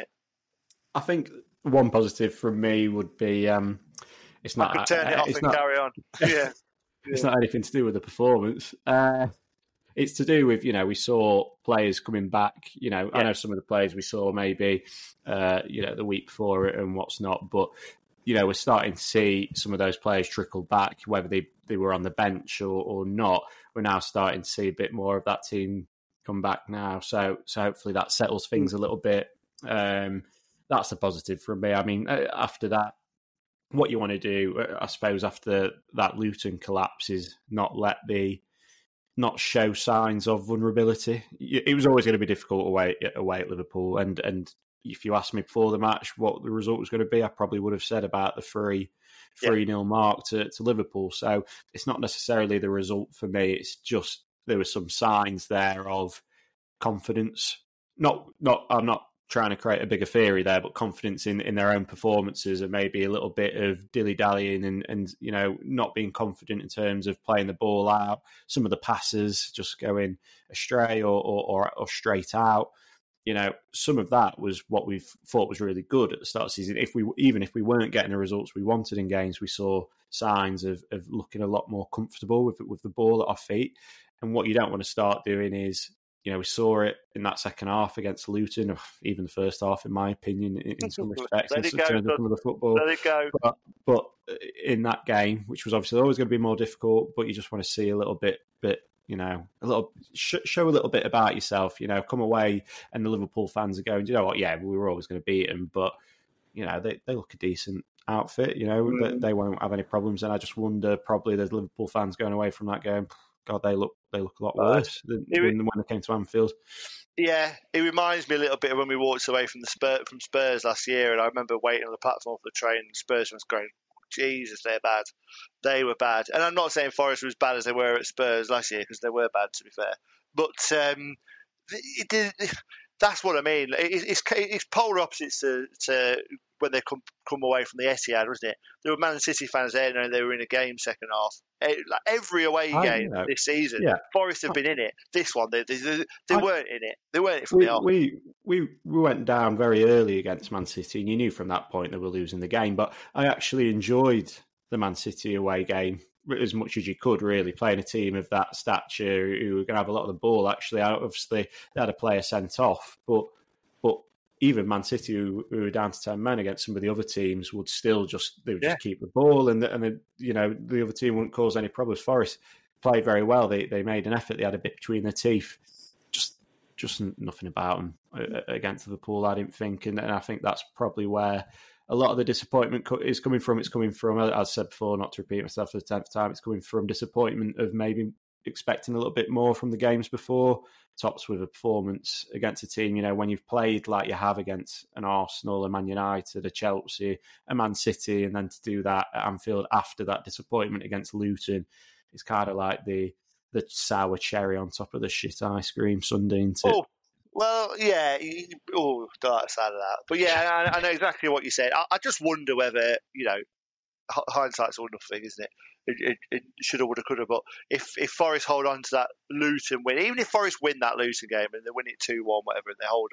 I think one positive from me would be um, it's not. I could turn it off and not, carry on. Yeah, it's not anything to do with the performance. Uh, it's to do with, you know, we saw players coming back. You know, yeah. I know some of the players we saw maybe, uh, you know, the week before and what's not, but you know, we're starting to see some of those players trickle back, whether they, they were on the bench or, or not. We're now starting to see a bit more of that team come back now. So so hopefully that settles things a little bit. Um, that's a positive from me. I mean, after that, what you want to do, I suppose, after that Luton collapse is not let the, not show signs of vulnerability. It was always going to be difficult away, away at Liverpool. And, and if you asked me before the match what the result was going to be, I probably would have said about the three, three nil mark to, to Liverpool. So it's not necessarily the result for me. It's just there were some signs there of confidence. Not, not. I'm not trying to create a bigger theory there, but confidence in, in their own performances and maybe a little bit of dilly-dallying and, and, you know, not being confident in terms of playing the ball out. Some of the passes just going astray or, or, or, or straight out. You know, some of that was what we thought was really good at the start of the season. If we, even if we weren't getting the results we wanted in games, we saw signs of, of looking a lot more comfortable with with the ball at our feet. And what you don't want to start doing is, you know, we saw it in that second half against Luton, or even the first half, in my opinion, in, in some respects, in go, terms of some of the football. Let it go. But, but in that game, which was obviously always going to be more difficult, but you just want to see a little bit, bit, you know, a little sh- show a little bit about yourself. You know, come away and the Liverpool fans are going, you know what? Yeah, we were always going to beat them, but you know, they they look a decent outfit. You know, mm. they, they won't have any problems. And I just wonder, probably the Liverpool fans going away from that game, God, they look they look a lot worse than, it, than when they came to Anfield. Yeah, it reminds me a little bit of when we walked away from the Spurs, from Spurs last year, and I remember waiting on the platform for the train, and Spurs was going, Jesus, they're bad. They were bad. And I'm not saying Forest were as bad as they were at Spurs last year, because they were bad, to be fair. But um, it, it, that's what I mean. It, it's, it's polar opposites to, to when they come come away from the Etihad, wasn't it? There were Man City fans there and they were in a game second half. It, like every away I game know. this season, yeah. Forest have been in it. This one, they, they, they, they I, weren't in it. They weren't in it from we, the off. We, we, we went down very early against Man City, and you knew from that point they were losing the game. But I actually enjoyed the Man City away game as much as you could, really, playing a team of that stature who were going to have a lot of the ball. Actually, obviously, they had a player sent off, but but even Man City, who, who were down to ten men against some of the other teams, would still just they would just yeah. keep the ball, and the, and the, you know the other team wouldn't cause any problems. Forest played very well. They they made an effort. They had a bit between their teeth. Just just nothing about them against Liverpool, I didn't think, and, and I think that's probably where a lot of the disappointment is coming from. It's coming from, as I said before, not to repeat myself for the tenth time, it's coming from disappointment of maybe expecting a little bit more from the games before, tops with a performance against a team, you know, when you've played like you have against an Arsenal, a Man United, a Chelsea, a Man City, and then to do that at Anfield after that disappointment against Luton, it's kind of like the the sour cherry on top of the shit ice cream sundae, isn't it? Oh. Well, yeah. Oh, dark side of that. But yeah, I, I know exactly what you said. I, I just wonder whether, you know, hindsight's all nothing, isn't it? It, it, it should have, would have, could have. But if, if Forest hold on to that Luton win, even if Forest win that Luton game and they win it two one, whatever, and they hold on,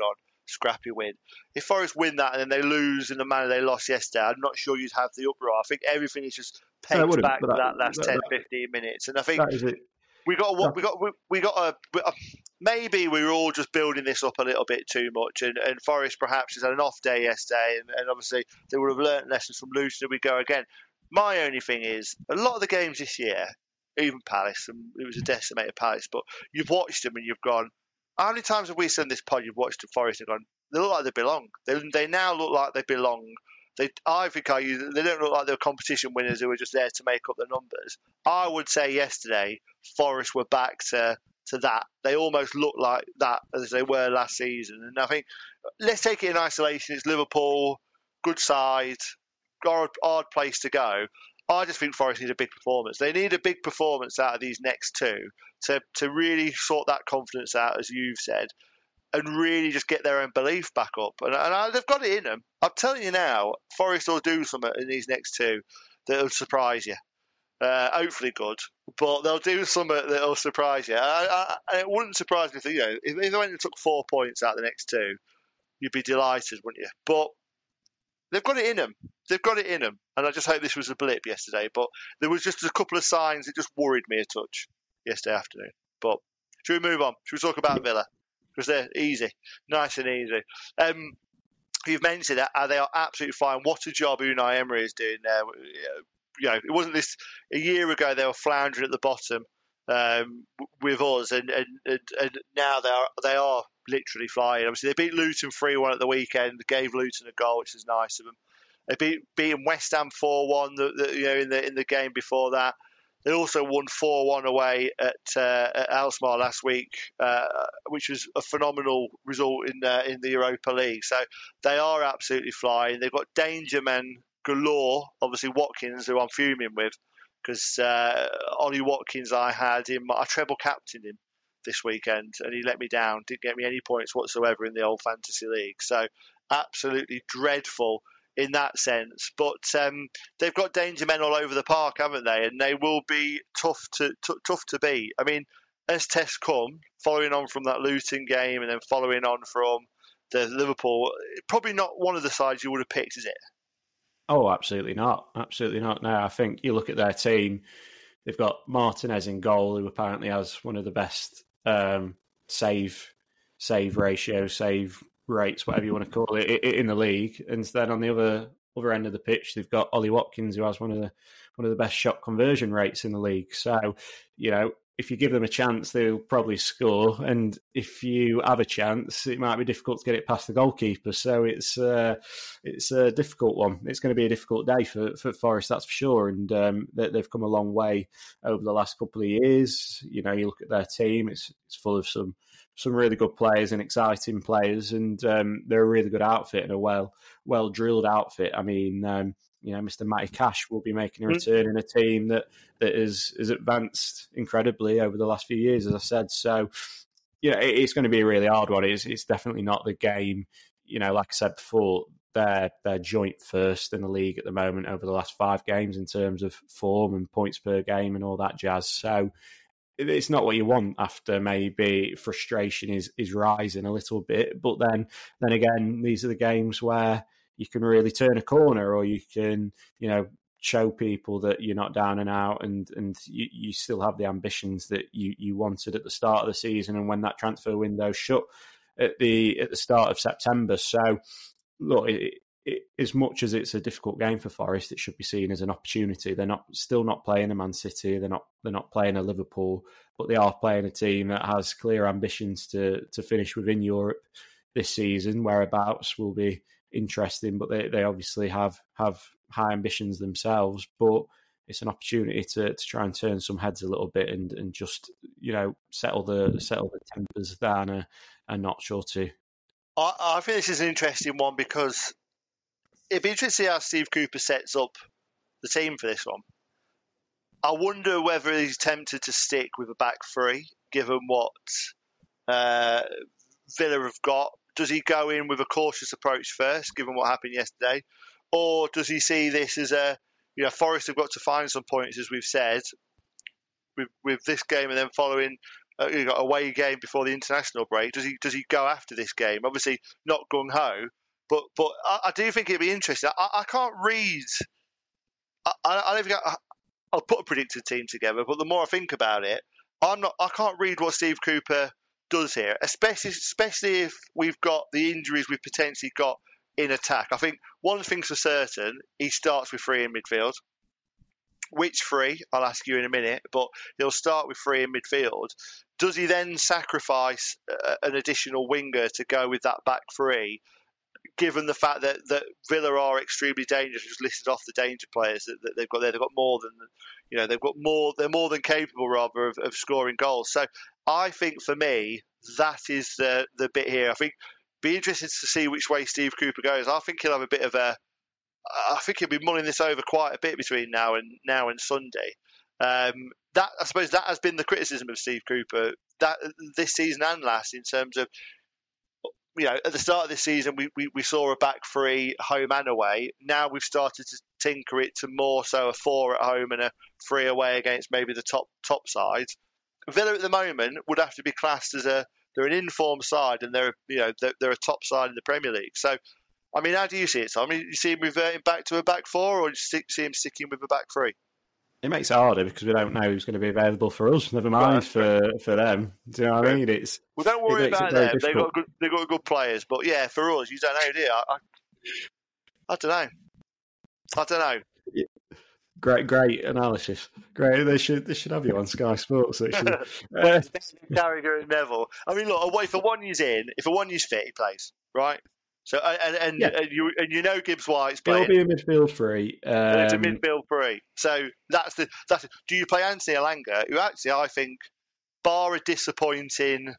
scrappy win. If Forest win that and then they lose in the manner they lost yesterday, I'm not sure you'd have the uproar. I think everything is just pegged no, back to that, that last that, ten, that, fifteen minutes. And I think that is it. we got what we got. We, we got a. Maybe we were all just building this up a little bit too much, and, and Forest perhaps has had an off day yesterday, and, and obviously they would have learnt lessons from Luton. We go again. My only thing is a lot of the games this year, even Palace, and it was a decimated Palace, but you've watched them and you've gone, how many times have we said in this pod you've watched the Forest and gone, they look like they belong. They, they now look like they belong. They, I think I use, they don't look like they're competition winners who are just there to make up the numbers. I would say yesterday, Forest were back to, to that. They almost look like that as they were last season. And I think, let's take it in isolation. It's Liverpool, good side, hard, hard place to go. I just think Forest need a big performance. They need a big performance out of these next two to, to really sort that confidence out, as you've said, and really just get their own belief back up. And, and I, they've got it in them. I'm telling you now, Forest will do something in these next two that will surprise you. Uh, hopefully good, but they'll do something that will surprise you. I, I, it wouldn't surprise me if, you know, if, if they went and took four points out of the next two, you'd be delighted, wouldn't you? But they've got it in them. They've got it in them. And I just hope this was a blip yesterday. But there was just a couple of signs that just worried me a touch yesterday afternoon. But should we move on? Should we talk about Villa? Because they're easy. Nice and easy. Um, you've mentioned that uh, they are absolutely fine. What a job Unai Emery is doing there. You know, it wasn't this... A year ago, they were floundering at the bottom um, with us. And, and, and, and now they are, they are literally flying. Obviously, they beat Luton three one at the weekend. Gave Luton a goal, which is nice of them. They beat beaten West Ham four one. The, the, you know, in the in the game before that, they also won four one away at, uh, at Alkmaar last week, uh, which was a phenomenal result in uh, in the Europa League. So they are absolutely flying. They've got danger men galore. Obviously, Watkins, who I'm fuming with, because uh, Ollie Watkins, I had him, I treble captained him this weekend, and he let me down. Didn't get me any points whatsoever in the old fantasy league. So absolutely dreadful in that sense. But um, they've got danger men all over the park, haven't they? And they will be tough to t- tough to beat. I mean, as tests come, following on from that Luton game and then following on from the Liverpool, probably not one of the sides you would have picked, is it? Oh, absolutely not. Absolutely not. No, I think you look at their team, they've got Martinez in goal, who apparently has one of the best um, save save ratio, save rates, whatever you want to call it, in the league. And then on the other other end of the pitch, they've got Ollie Watkins, who has one of the one of the best shot conversion rates in the league. So, you know, if you give them a chance, they'll probably score. And if you have a chance, it might be difficult to get it past the goalkeeper. So it's uh, it's a difficult one. It's going to be a difficult day for, for Forest, that's for sure. And um, they, they've come a long way over the last couple of years. You know, you look at their team; it's it's full of some some really good players and exciting players, and um, they're a really good outfit and a well well drilled outfit. I mean. Um, You know, Mister Matty Cash will be making a return in a team that that is is advanced incredibly over the last few years, as I said. So, you know, it, it's going to be a really hard one. It's it's definitely not the game. You know, like I said before, they're they're joint first in the league at the moment over the last five games in terms of form and points per game and all that jazz. So, it's not what you want after maybe frustration is is rising a little bit. But then then again, these are the games where you can really turn a corner, or you can, you know, show people that you're not down and out, and and you, you still have the ambitions that you, you wanted at the start of the season, and when that transfer window shut at the at the start of September. So, look, it, it, as much as it's a difficult game for Forest, it should be seen as an opportunity. They're not still not playing a Man City, they're not they're not playing a Liverpool, but they are playing a team that has clear ambitions to to finish within Europe this season. Whereabouts will be interesting, but they, they obviously have have high ambitions themselves. But it's an opportunity to, to try and turn some heads a little bit and, and just, you know, settle the settle the tempers down a, a notch or two. I, I think this is an interesting one because it'd be interesting to see how Steve Cooper sets up the team for this one. I wonder whether he's tempted to stick with a back three, given what uh, Villa have got. Does he go in with a cautious approach first, given what happened yesterday? Or does he see this as a, you know, Forest have got to find some points, as we've said, with, with this game and then following uh, you got away game before the international break. Does he does he go after this game? Obviously not gung ho, but but I, I do think it'd be interesting. I, I can't read. I, I don't think I, I'll put a predicted team together, but the more I think about it, I'm not. I can't read what Steve Cooper does here, especially especially if we've got the injuries we've potentially got in attack. I think one thing's for certain: he starts with three in midfield. Which three? I'll ask you in a minute, but he'll start with three in midfield. Does he then sacrifice uh, an additional winger to go with that back three, given the fact that, that Villa are extremely dangerous? Just listed off the danger players that, that they've got there. They've got more than, you know, they've got more. They're more than capable, rather, of, of scoring goals. So I think for me, that is the the bit here. I think be interested to see which way Steve Cooper goes. I think he'll have a bit of a. I think he'll be mulling this over quite a bit between now and now and Sunday. Um, that I suppose that has been the criticism of Steve Cooper that this season and last, in terms of, you know, at the start of this season we, we, we saw a back three home and away. Now we've started to tinker it to more so a four at home and a three away against maybe the top top sides. Villa at the moment would have to be classed as a they're an informed side and they're you know they're, they're a top side in the Premier League. So. I mean, how do you see it, Tom? You see him reverting back to a back four, or do you see him sticking with a back three? It makes it harder because we don't know who's going to be available for us. Never mind right, for, right. for them. Do you know what I mean? It's well, don't worry about them. They've got good, they've got good players, but yeah, for us, you don't know, do you? I, I, I don't know. I don't know. Yeah. Great, great analysis. Great. They should, they should have you on Sky Sports. Actually, uh, Carragher and Neville. I mean, look, if a one year's in, if a one year's fit, he plays, right? So and and, yeah. and you and you know Gibbs White's playing. It'll be a midfield three. Um, it's a midfield three. So that's the that's. The, do you play Anthony Elanga, who actually I think, bar a disappointing,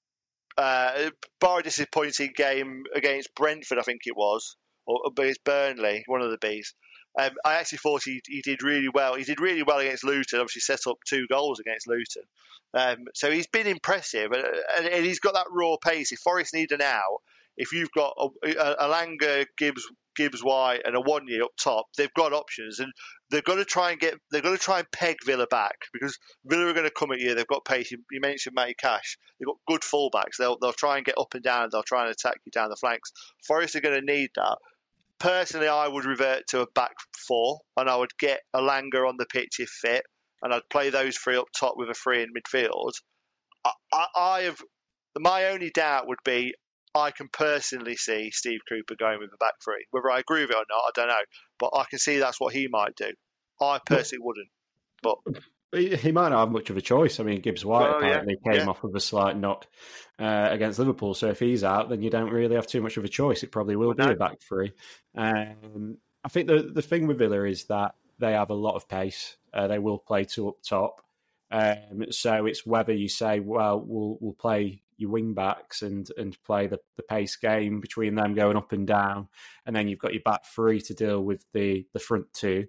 uh, bar a disappointing game against Brentford, I think it was, or against Burnley, one of the Bs. Um, I actually thought he he did really well. He did really well against Luton. Obviously, set up two goals against Luton. Um, so he's been impressive, and, and, and he's got that raw pace. If Forest need an out. If you've got a, a, Elanga, Gibbs, Gibbs White, and a one year up top, they've got options, and they've got to try and get. They've got to try and peg Villa back because Villa are going to come at you. They've got pace. You, you mentioned Matty Cash. They've got good fullbacks. They'll they'll try and get up and down. They'll try and attack you down the flanks. Forest are going to need that. Personally, I would revert to a back four, and I would get Elanga on the pitch if fit, and I'd play those three up top with a three in midfield. I, I, I have my only doubt would be. I can personally see Steve Cooper going with the back three. Whether I agree with it or not, I don't know. But I can see that's what he might do. I personally wouldn't. But he might not have much of a choice. I mean, Gibbs White well, apparently yeah, came yeah. off with a slight knock uh, against Liverpool. So if he's out, then you don't really have too much of a choice. It probably will well, be no. a back three. Um, I think the the thing with Villa is that they have a lot of pace. Uh, they will play two up top. Um, so it's whether you say, well, we'll we'll play your wing backs and and play the, the pace game between them going up and down, and then you've got your back three to deal with the, the front two,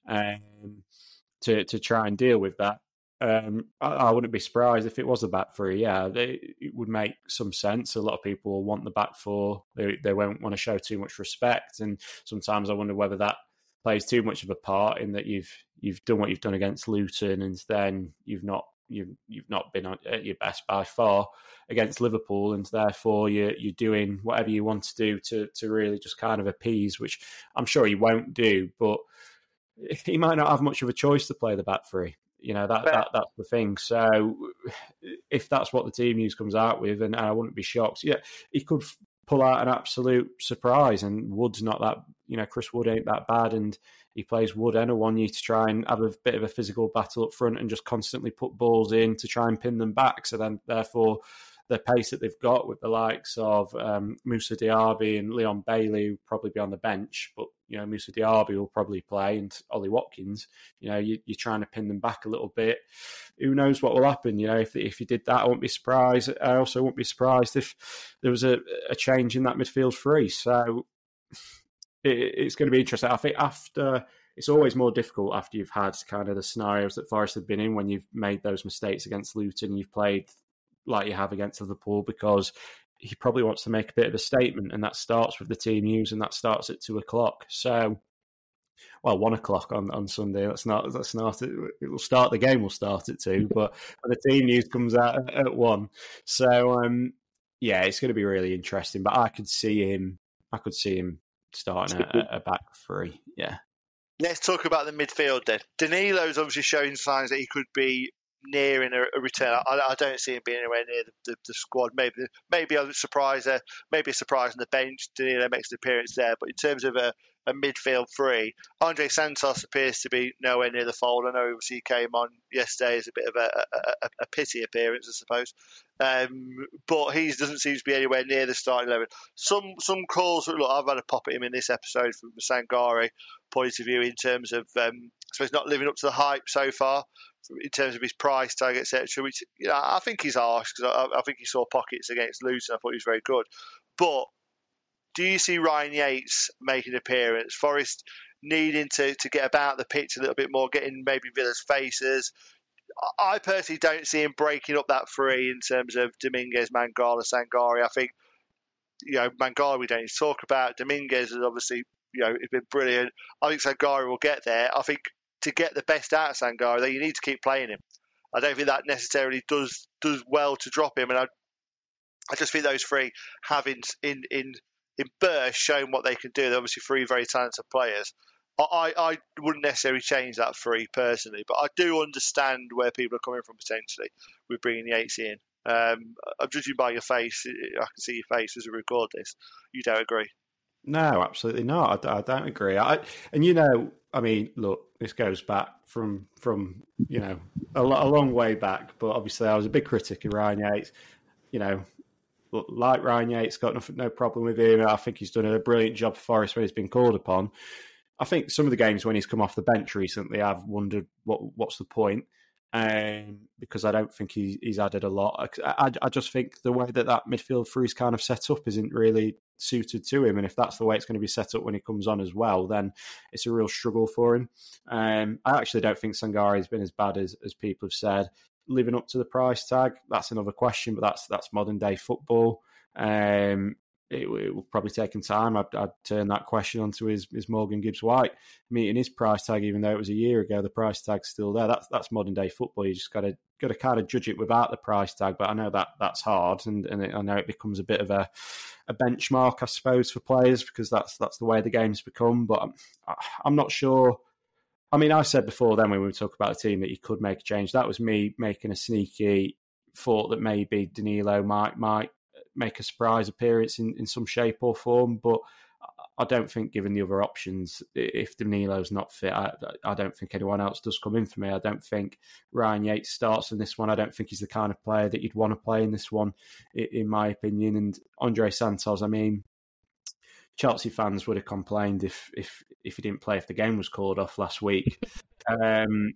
um, to to try and deal with that. Um, I, I wouldn't be surprised if it was a back three. Yeah, they, it would make some sense. A lot of people will want the back four. They they won't want to show too much respect, and sometimes I wonder whether that plays too much of a part in that you've you've done what you've done against Luton, and then you've not you've you've not been at your best by far against Liverpool, and therefore you're you're doing whatever you want to do to to really just kind of appease, which I'm sure he won't do, but he might not have much of a choice to play the back three. You know that, that that's the thing. So if that's what the team news comes out with, and I wouldn't be shocked. Yeah, he could pull out an absolute surprise, and Wood's not that. You know, Chris Wood ain't that bad, and he plays Wood and a one year to try and have a bit of a physical battle up front and just constantly put balls in to try and pin them back. So then, therefore, the pace that they've got with the likes of um, Moussa Diaby and Leon Bailey will probably be on the bench, but you know Moussa Diaby will probably play, and Ollie Watkins. You know, you, you're trying to pin them back a little bit. Who knows what will happen? You know, if if you did that, I wouldn't be surprised. I also wouldn't be surprised if there was a, a change in that midfield three. So it, it's going to be interesting. I think after. It's always more difficult after you've had kind of the scenarios that Forest have been in when you've made those mistakes against Luton, you've played like you have against Liverpool, because he probably wants to make a bit of a statement, and that starts with the team news, and that starts at two o'clock. So well, one o'clock on, on Sunday. That's not that's not it. It will start the game. Will start at two, but the team news comes out at, at one. So um, yeah, it's going to be really interesting. But I could see him. I could see him starting a, a back three. Yeah. Let's talk about the midfield then. Danilo's obviously showing signs that he could be nearing a, a return. I, I don't see him being anywhere near the, the, the squad. Maybe maybe a surprise, uh, maybe a surprise on the bench. Danilo makes an appearance there, but in terms of a, a midfield three, Andre Santos appears to be nowhere near the fold. I know obviously he came on yesterday as a bit of a, a, a pity appearance, I suppose, um, but he doesn't seem to be anywhere near the starting eleven. Some some calls. Look, I've had a pop at him in this episode from the Sangare point of view in terms of um, so he's not living up to the hype so far in terms of his price tag, et cetera. Which, you know, I think he's harsh because I, I think he saw pockets against Luton. I thought he was very good. But do you see Ryan Yates making an appearance? Forest needing to, to get about the pitch a little bit more, getting maybe Villa's faces. I personally don't see him breaking up that three in terms of Dominguez, Mangala, Sangare. I think, you know, Mangala we don't need to talk about. Dominguez is obviously, you know, it's been brilliant. I think Sangare will get there. I think to get the best out of Sangare, though, you need to keep playing him. I don't think that necessarily does does well to drop him. And I I just think those three have in in in, in burst shown what they can do. They're obviously three very talented players. I, I wouldn't necessarily change that three personally, but I do understand where people are coming from potentially with bringing Yates in. Um, I'm judging by your face. I can see your face as we record this. You don't agree? No, absolutely not. I, I don't agree. I, and you know, I mean, look, this goes back from from you know a, a long way back. But obviously, I was a big critic of Ryan Yates. You know, like Ryan Yates, got no, no problem with him. I think he's done a brilliant job for Forest when he's been called upon. I think some of the games when he's come off the bench recently, I've wondered what what's the point, um, because I don't think he, he's added a lot. I, I, I just think the way that that midfield three is kind of set up isn't really suited to him, and if that's the way it's going to be set up when he comes on as well, then it's a real struggle for him. Um, I actually don't think Sangare has been as bad as, as people have said. Living up to the price tag, that's another question, but that's that's modern day football. Um, It, it will probably take him time. I'd, I'd turn that question onto his, his Morgan Gibbs-White meeting his price tag, even though it was a year ago. The price tag's still there. That's that's modern day football. You just got to got to kind of judge it without the price tag. But I know that that's hard, and, and it, I know it becomes a bit of a a benchmark, I suppose, for players because that's that's the way the game's become. But I'm, I'm not sure. I mean, I said before then when we were talking about a team that he could make a change. That was me making a sneaky thought that maybe Danilo might might. make a surprise appearance in, in some shape or form, but I don't think given the other options, if Danilo's not fit, I, I don't think anyone else does come in for me. I don't think Ryan Yates starts in this one. I don't think he's the kind of player that you'd want to play in this one, in my opinion. And Andre Santos, I mean, Chelsea fans would have complained if if if he didn't play if the game was called off last week. Um,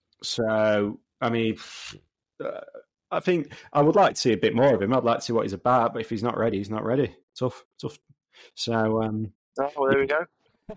so, I mean... Uh, I think I would like to see a bit more of him. I'd like to see what he's about, but if he's not ready, he's not ready. Tough, tough. So, um, oh, well, there we go.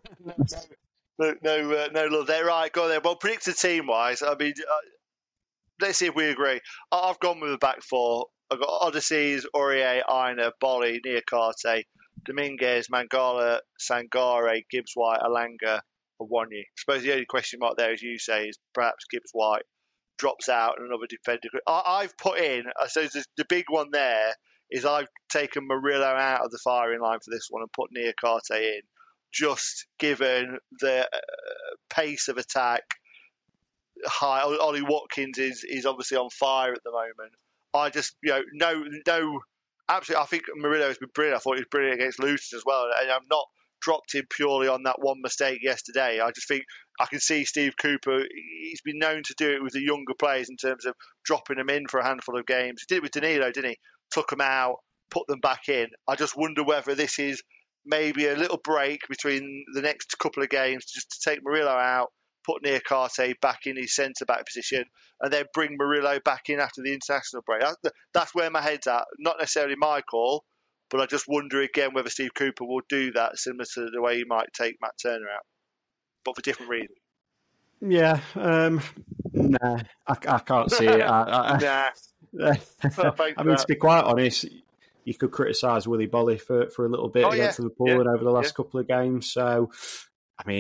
no, no, uh, no love there. Right, go there. Well, predicted team-wise, I mean, uh, let's see if we agree. I've gone with the back four. I've got Odysseys, Aurier, Aina, Bolly, Niakate, Dominguez, Mangala, Sangare, Gibbs-White, Alanga, Awoniyi. I suppose the only question mark there, as you say, is perhaps Gibbs-White drops out and another defender. I, I've put in, I suppose the big one there is I've taken Murillo out of the firing line for this one and put Niakate in, just given the uh, pace of attack. High, Ollie Watkins is is obviously on fire at the moment. I just, you know, no, no, absolutely. I think Murillo has been brilliant. I thought he was brilliant against Luton as well, and I'm not dropped him purely on that one mistake yesterday. I just think I can see Steve Cooper, he's been known to do it with the younger players in terms of dropping them in for a handful of games. He did it with Danilo, didn't he? Took them out, put them back in. I just wonder whether this is maybe a little break between the next couple of games just to take Murillo out, put Niakate back in his centre-back position, and then bring Murillo back in after the international break. That's where my head's at. Not necessarily my call, but I just wonder again whether Steve Cooper will do that similar to the way he might take Matt Turner out, but for different reasons. Yeah, um, nah, I, I can't see it. I, I, nah. I mean, to be quite honest, you could criticise Willy Bolly for, for a little bit oh, against yeah. Liverpool yeah. and over the last yeah. couple of games. So, I mean,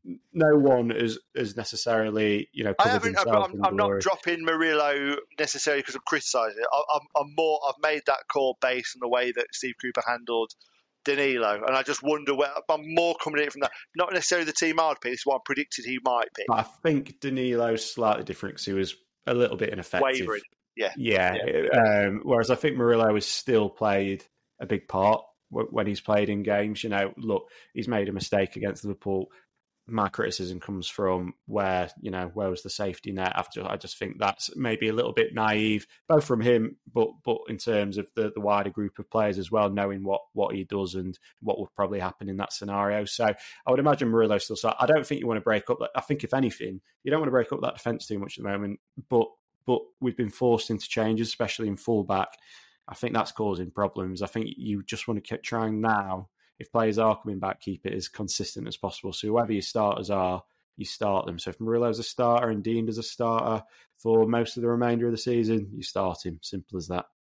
no one is is necessarily, you know, I covered haven't. I'm, themselves I'm, in I'm not glory. dropping Murillo necessarily because I'm criticising it. I, I'm, I'm more. I've made that call based on the way that Steve Cooper handled Danilo, and I just wonder where I'm more coming in from that. Not necessarily the team I'd pick. This is what I predicted he might pick. But I think Danilo's slightly different because he was a little bit ineffective. Wavering. Yeah. Yeah. yeah. Um, whereas I think Murillo has still played a big part when he's played in games. You know, look, he's made a mistake against Liverpool. My criticism comes from where, you know, where was the safety net after? I just think that's maybe a little bit naive, both from him, but but in terms of the, the wider group of players as well, knowing what, what he does and what would probably happen in that scenario. So I would imagine Murillo still. So I don't think you want to break up that. I think if anything, you don't want to break up that defence too much at the moment. But but we've been forced into changes, especially in fullback. I think that's causing problems. I think you just want to keep trying now. If players are coming back, keep it as consistent as possible. So whoever your starters are, you start them. So if Murillo's a starter and deemed as a starter for most of the remainder of the season, you start him. Simple as that.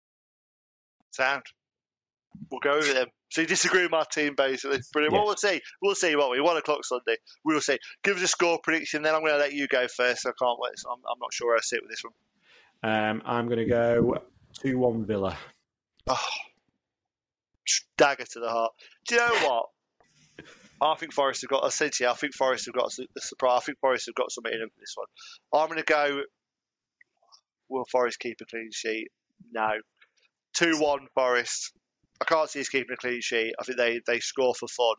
Sound. We'll go with them. So you disagree with my team, basically. Brilliant. Yeah. Well, we'll see. We'll see, won't we? One o'clock Sunday. We'll see. Give us a score prediction, then I'm going to let you go first. I can't wait. So I'm, I'm not sure where I sit with this one. Um, I'm going to go two one Villa. Oh. Dagger to the heart. Do you know what? I think Forest have got. I said to you, I think Forest have got a surprise. I think Forest have got something in them for this one. I'm going to go. Will Forest keep a clean sheet? No. Two one Forest. I can't see us keeping a clean sheet. I think they, they score for fun.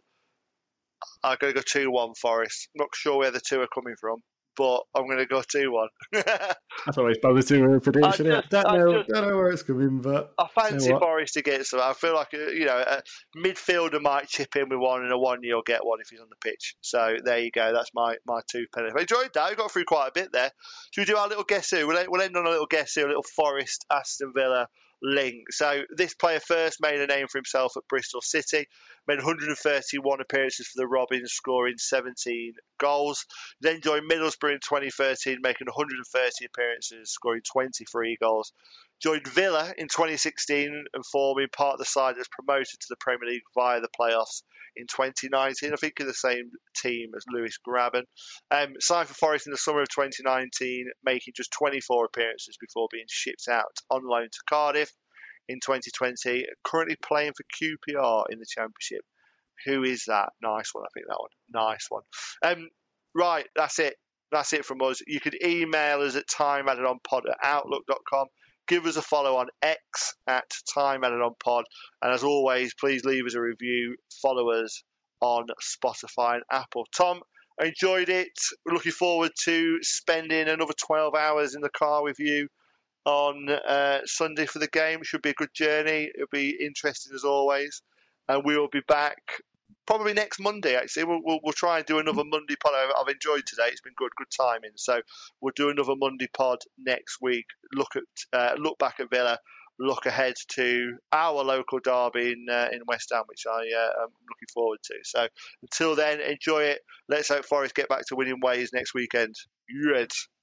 I'm going to go two one Forest. I'm not sure where the two are coming from, but I'm going to go two one. That's always positive with a prediction. I, just, I, don't know, I just, don't know where it's coming, but I fancy you know Forest to get some. I feel like you know a midfielder might chip in with one, and a one you'll get one if he's on the pitch. So there you go. That's my my two pennies. I enjoyed that. We got through quite a bit there. Should we do our little guess who? We'll, we'll end on a little guess who, a little Forest Aston Villa link. So this player first made a name for himself at Bristol City, made one hundred thirty-one appearances for the Robins, scoring seventeen goals. Then joined Middlesbrough in twenty thirteen, making one hundred thirty appearances, scoring twenty-three goals. Joined Villa in twenty sixteen and forming part of the side that's promoted to the Premier League via the playoffs in twenty nineteen. I think in the same team as Lewis Graben. Um, signed for Forest in the summer of twenty nineteen, making just twenty-four appearances before being shipped out on loan to Cardiff in twenty twenty. Currently playing for Q P R in the Championship. Who is that? Nice one, I think that one. Nice one. Um, right, that's it. That's it from us. You could email us at timeaddedonpod at outlook dot com. Give us a follow on X at timeaddedonpod. And as always, please leave us a review. Follow us on Spotify and Apple. Tom, I enjoyed it. Looking forward to spending another twelve hours in the car with you on uh, Sunday for the game. Should be a good journey. It'll be interesting as always. And we will be back probably next Monday, actually. We'll, we'll, we'll try and do another Monday pod. I've enjoyed today. It's been good, good timing. So we'll do another Monday pod next week. Look at, uh, look back at Villa. Look ahead to our local derby in uh, in West Ham, which I uh, am looking forward to. So until then, enjoy it. Let's hope Forest get back to winning ways next weekend. You Reds.